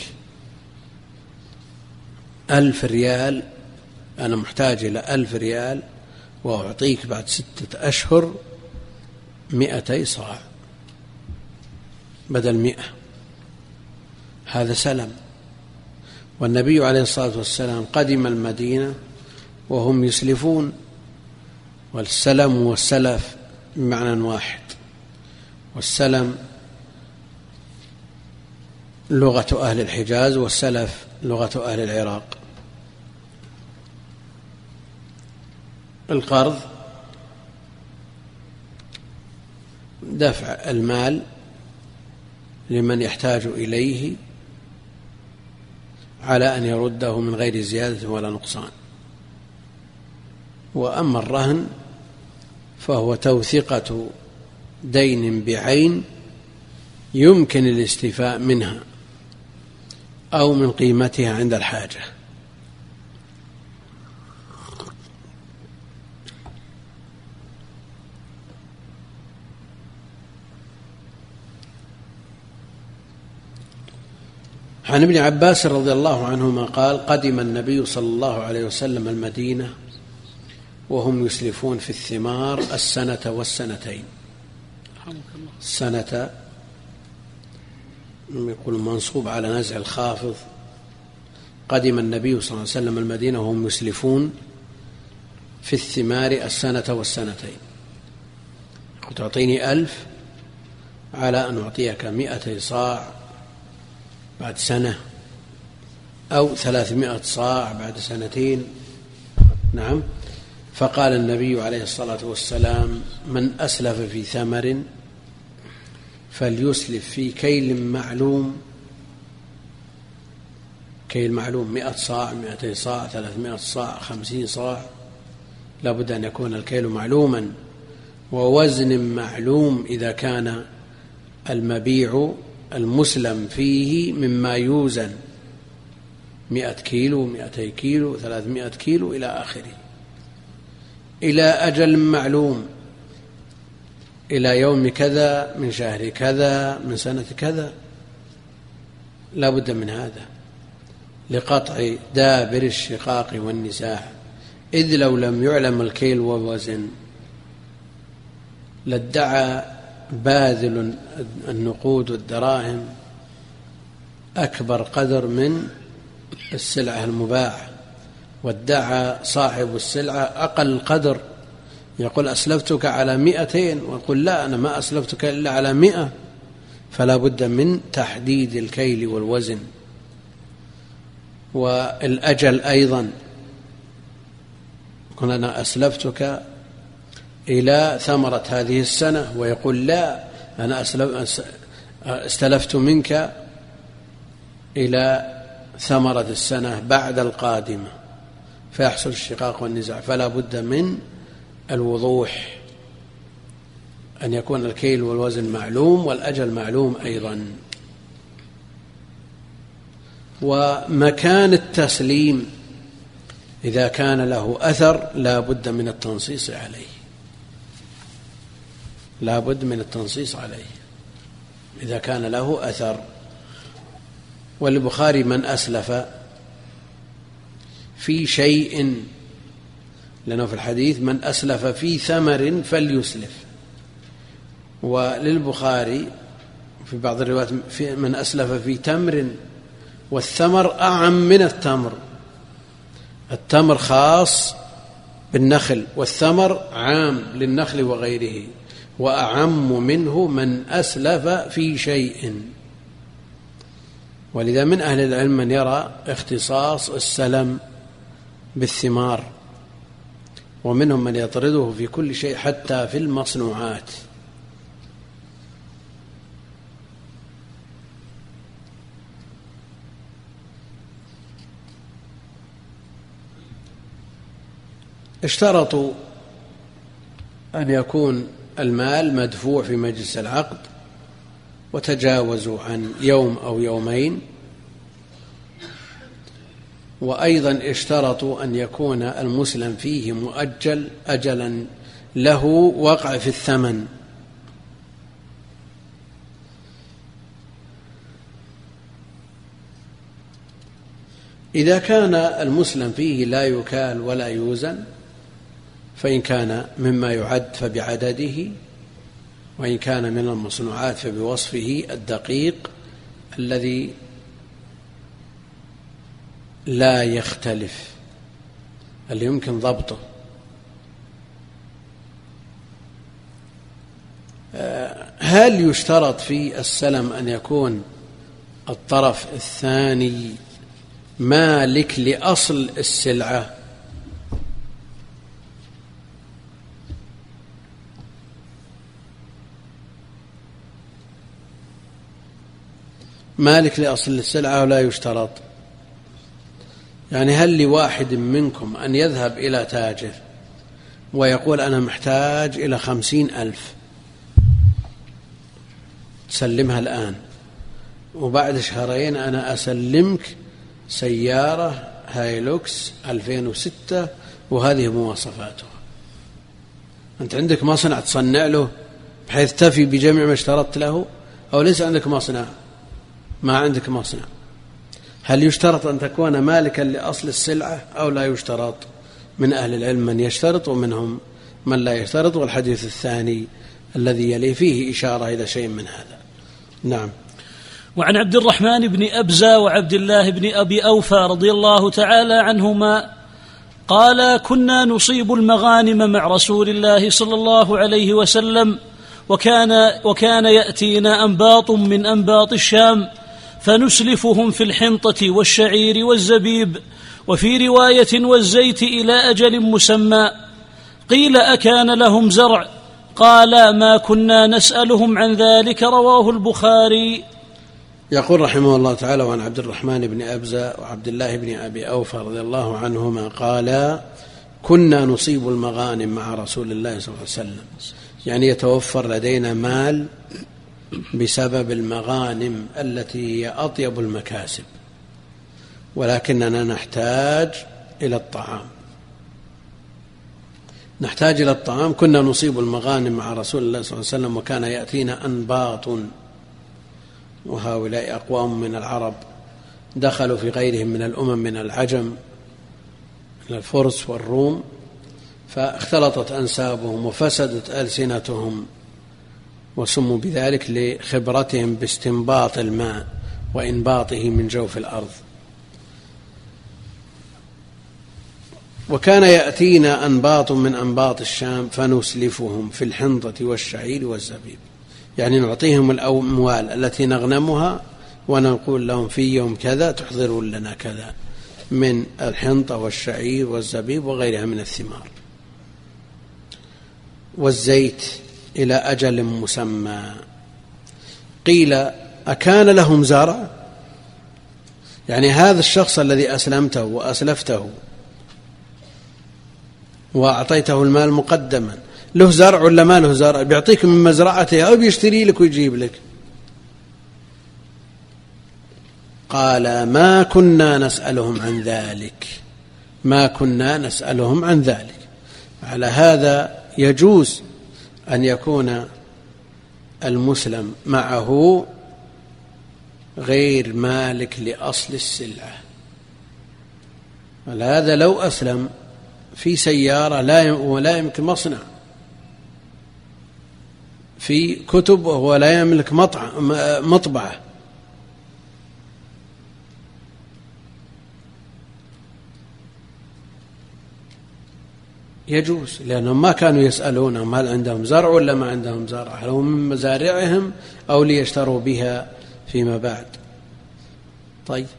ألف ريال، أنا محتاج إلى ألف ريال وأعطيك بعد ستة أشهر مئتي صاع بدل مئة. هذا سلم. والنبي عليه الصلاة والسلام قدم المدينة وهم يسلفون، والسلم والسلف بمعنى واحد، والسلم لغة أهل الحجاز والسلف لغة أهل العراق. القرض دفع المال لمن يحتاج إليه على أن يرده من غير زيادة ولا نقصان. وأما الرهن فهو توثيقة دين بعين يمكن الاستيفاء منها أو من قيمتها عند الحاجة. عن ابن عباس رضي الله عنهما قال: قدم النبي صلى الله عليه وسلم المدينة وهم يسلفون في الثمار السنة والسنتين. السنة يقول منصوب على نزع الخافض. قدم النبي صلى الله عليه وسلم المدينة وهم يسلفون في الثمار السنة والسنتين. تعطيني ألف على أن أعطيك مئتي صاع بعد سنة، أو ثلاثمائة صاع بعد سنتين. نعم. فقال النبي عليه الصلاة والسلام: من أسلف في ثمر فليسلف في كيل معلوم. كيل معلوم مئة صاع، مئتي صاع، ثلاثمائة صاع، خمسين صاع، لابد أن يكون الكيل معلوما، ووزن معلوم إذا كان المبيع المسلم فيه مما يوزن، مئة كيلو، مئتي كيلو، ثلاثمائة كيلو إلى آخره، إلى أجل معلوم، إلى يوم كذا من شهر كذا من سنة كذا. لا بد من هذا لقطع دابر الشقاق والنزاع، إذ لو لم يعلم الكيل والوزن لادعى باذل النقود والدراهم أكبر قدر من السلعة المباعة، وادعى صاحب السلعة أقل قدر، يقول أسلفتك على مئتين، ويقول لا أنا ما أسلفتك إلا على مئة. فلا بد من تحديد الكيل والوزن والأجل أيضا. يقول أنا أسلفتك إلى ثمرة هذه السنة، ويقول لا أنا استلفت منك إلى ثمرة السنة بعد القادمة، فيحصل الشقاق والنزاع. فلا بد من الوضوح، أن يكون الكيل والوزن معلوم والأجل معلوم أيضا. ومكان التسليم إذا كان له أثر لا بد من التنصيص عليه، لا بد من التنصيص عليه إذا كان له أثر. والبخاري من أسلف في شيء، لأنه في الحديث من أسلف في ثمر فليسلف، وللبخاري في بعض الروايات من أسلف في تمر، والثمر أعم من التمر. التمر خاص بالنخل، والثمر عام للنخل وغيره، وأعم منه من أسلف في شيء. ولذا من أهل العلم من يرى اختصاص السلم بالثمار، ومنهم من يطرده في كل شيء حتى في المصنوعات. اشترطوا أن يكون المال مدفوع في مجلس العقد، وتجاوزوا عن يوم أو يومين. وأيضا اشترطوا أن يكون المسلم فيه مؤجل أجلا له وقع في الثمن. إذا كان المسلم فيه لا يكال ولا يوزن، فإن كان مما يعد فبعدده، وإن كان من المصنوعات فبوصفه الدقيق الذي لا يختلف، اللي يمكن ضبطه. هل يشترط في السلم أن يكون الطرف الثاني مالك لأصل السلعة؟ مالك لأصل السلعة ولا يشترط؟ يعني هل لواحد منكم أن يذهب إلى تاجر ويقول أنا محتاج إلى خمسين ألف تسلمها الآن، وبعد شهرين أنا أسلمك سيارة هايلوكس ألفين وستة وهذه مواصفاتها، أنت عندك مصنع تصنع له بحيث تفي بجميع ما اشترطت له، أو ليس عندك مصنع؟ ما عندك مصنع. هل يشترط أن تكون مالكا لأصل السلعة أو لا يشترط؟ من أهل العلم من يشترط ومنهم من لا يشترط، والحديث الثاني الذي يلي فيه إشارة إلى شيء من هذا. نعم. وعن عبد الرحمن بن أبزة وعبد الله بن أبي أوفى رضي الله تعالى عنهما قال كنا نصيب المغانم مع رسول الله صلى الله عليه وسلم، وكان, وكان يأتينا أنباط من أنباط الشام فنسلفهم في الحنطة والشعير والزبيب، وفي رواية والزيت إلى أجل مسمى. قيل أكان لهم زرع؟ قال ما كنا نسألهم عن ذلك. رواه البخاري. يقول رحمه الله تعالى وعن عبد الرحمن بن أبزة وعبد الله بن أبي أوفى رضي الله عنهما قال كنا نصيب المغانم مع رسول الله صلى الله عليه وسلم، يعني يتوفر لدينا مال بسبب المغانم التي هي أطيب المكاسب، ولكننا نحتاج إلى الطعام نحتاج إلى الطعام كنا نصيب المغانم مع رسول الله صلى الله عليه وسلم، وكان يأتينا أنباط، وهؤلاء أقوام من العرب دخلوا في غيرهم من الأمم من العجم من الفرس والروم، فاختلطت أنسابهم وفسدت ألسنتهم، وسموا بذلك لخبرتهم باستنباط الماء وإنباطه من جوف الأرض. وكان يأتينا أنباط من أنباط الشام فنسلفهم في الحنطة والشعير والزبيب، يعني نعطيهم الأموال التي نغنمها ونقول لهم في يوم كذا تحضرون لنا كذا من الحنطة والشعير والزبيب وغيرها من الثمار، والزيت إلى أجل مسمى. قيل أكان لهم زرع؟ يعني هذا الشخص الذي أسلمته وأسلفته وأعطيته المال مقدما له زرع ولا ما له زرع؟ بيعطيك من مزرعته أو بيشتري لك ويجيب لك؟ قال ما كنا نسألهم عن ذلك ما كنا نسألهم عن ذلك. على هذا يجوز أن يكون المسلم معه غير مالك لأصل السلعة، هذا لو أسلم في سيارة لا ولا يملك مصنع، في كتب وهو لا يملك مطبعة، يجوز، لأنهم ما كانوا يسألونهم هل عندهم زرع ولا ما عندهم زرع، هل هم من مزارعهم أو ليشتروا بها فيما بعد. طيب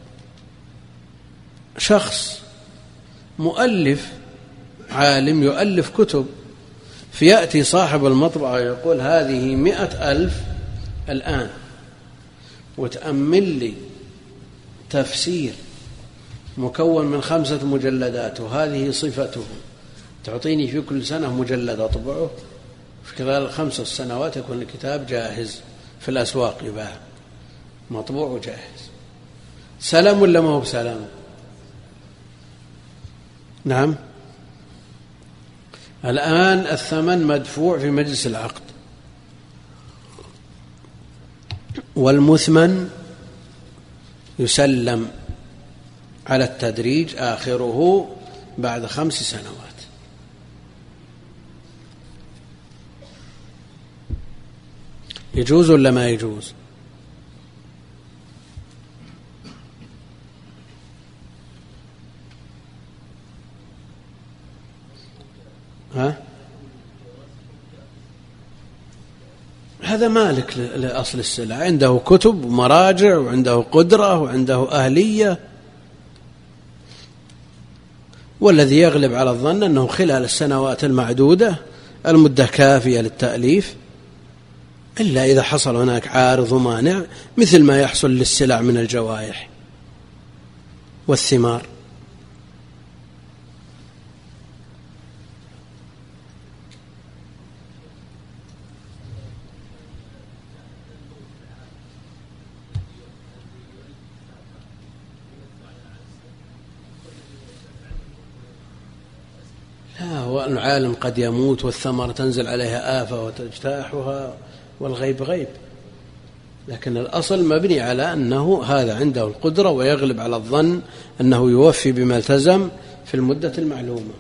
شخص مؤلف عالم يؤلف كتب، فيأتي صاحب المطبعة ويقول هذه مئة ألف الآن، وتأمل لي تفسير مكون من خمسة مجلدات وهذه صفته، تعطيني في كل سنة مجلد أطبعه، في خلال الخمس سنوات يكون الكتاب جاهز في الأسواق يباع مطبوع وجاهز. سلام ولا ما هو بسلام؟ نعم. الآن الثمن مدفوع في مجلس العقد، والمثمن يسلم على التدريج آخره بعد خمس سنوات. يجوز ولا ما يجوز؟ ها؟ هذا مالك لأصل السلعة، عنده كتب ومراجع وعنده قدرة وعنده أهلية، والذي يغلب على الظن أنه خلال السنوات المعدودة المدة كافية للتأليف إلا إذا حصل هناك عارض ومانع مثل ما يحصل للسلع من الجوائح والثمار. لا، هو العالم قد يموت والثمرة تنزل عليها آفة وتجتاحها والغيب غيب، لكن الأصل مبني على أنه هذا عنده القدرة ويغلب على الظن أنه يوفي بما التزم في المدة المعلومة.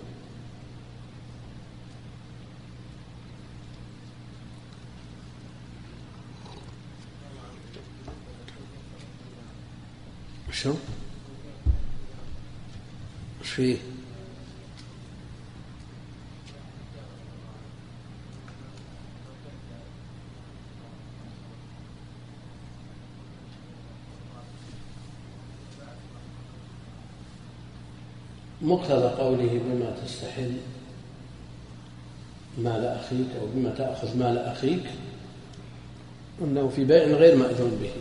شو؟ وش فيه؟ مقتضى قوله بما تستحل مال أخيك أو بما تأخذ مال أخيك أنه في بيع غير مأذون به،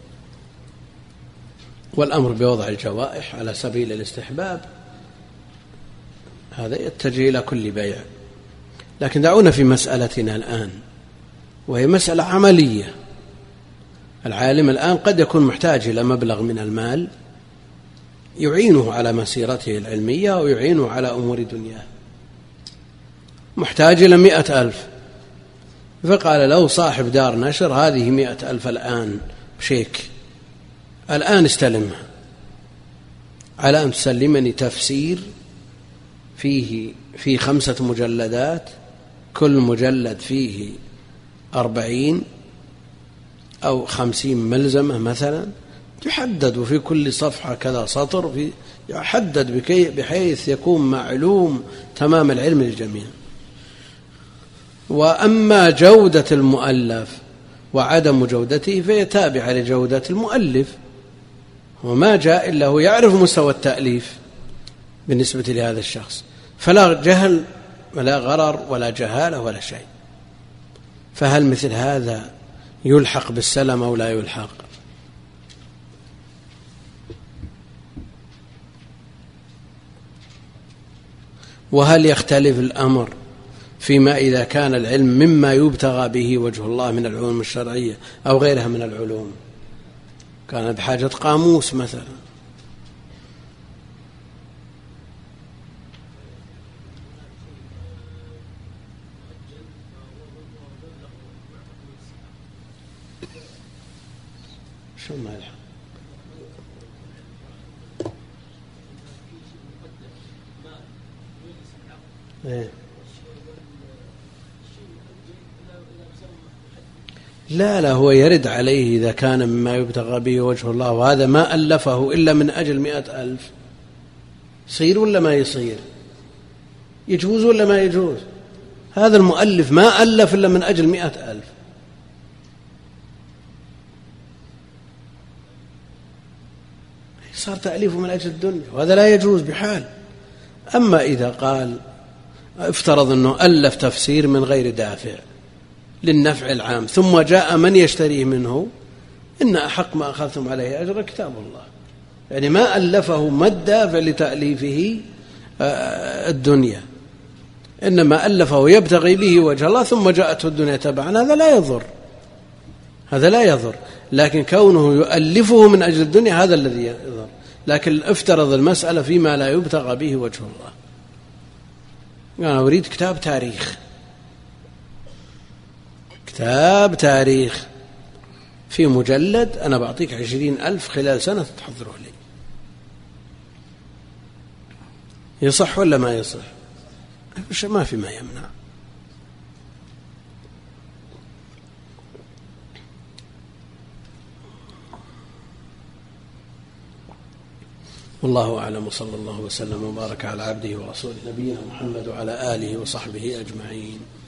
والأمر بوضع الجوائح على سبيل الاستحباب هذا يتجه إلى كل بيع. لكن دعونا في مسألتنا الآن، وهي مسألة عملية. العالم الآن قد يكون محتاج إلى مبلغ من المال يعينه على مسيرته العلمية ويعينه على أمور دنياه، محتاج إلى مئة ألف، فقال له صاحب دار نشر هذه مئة ألف الآن شيك، الآن استلمها على أن تسلمني تفسير فيه في خمسة مجلدات، كل مجلد فيه أربعين أو خمسين ملزمة مثلا، يحدد في كل صفحة كذا سطر، في يحدد بكي بحيث يكون معلوم تمام العلم للجميع. وأما جودة المؤلف وعدم جودته فهي تابعة لجودة المؤلف، وما جاء إلا هو يعرف مستوى التأليف بالنسبة لهذا الشخص، فلا جهل ولا غرر ولا جهالة ولا شيء. فهل مثل هذا يلحق بالسلم أو لا يلحق؟ وهل يختلف الأمر فيما إذا كان العلم مما يبتغى به وجه الله من العلوم الشرعية أو غيرها من العلوم، كان بحاجة قاموس مثلا؟ شو ما يلحق؟ إيه؟ لا لا، هو يرد عليه إذا كان مما يبتغى به وجه الله، وهذا ما ألفه إلا من أجل مئة ألف، يصير ولا ما يصير؟ يجوز ولا ما يجوز؟ هذا المؤلف ما ألف إلا من أجل مئة ألف، صار تأليفه من أجل الدنيا، وهذا لا يجوز بحال. أما إذا قال افترض أنه ألف تفسير من غير دافع للنفع العام ثم جاء من يشتريه منه، إن أحق ما أخذتم عليه أجر كتاب الله، يعني ما ألفه ما الدافع لتأليفه الدنيا، إنما ألفه يبتغي به وجه الله ثم جاءته الدنيا تبعا، هذا لا يضر، هذا لا يضر. لكن كونه يؤلفه من أجل الدنيا هذا الذي يضر. لكن افترض المسألة فيما لا يبتغى به وجه الله، أنا أريد كتاب تاريخ، كتاب تاريخ في مجلد، أنا بعطيك عشرين ألف خلال سنة تحضره لي، يصح ولا ما يصح؟ ما في ما يمنع. والله أعلم، وصلى الله وسلم وبارك على عبده ورسوله نبينا محمد وعلى آله وصحبه أجمعين.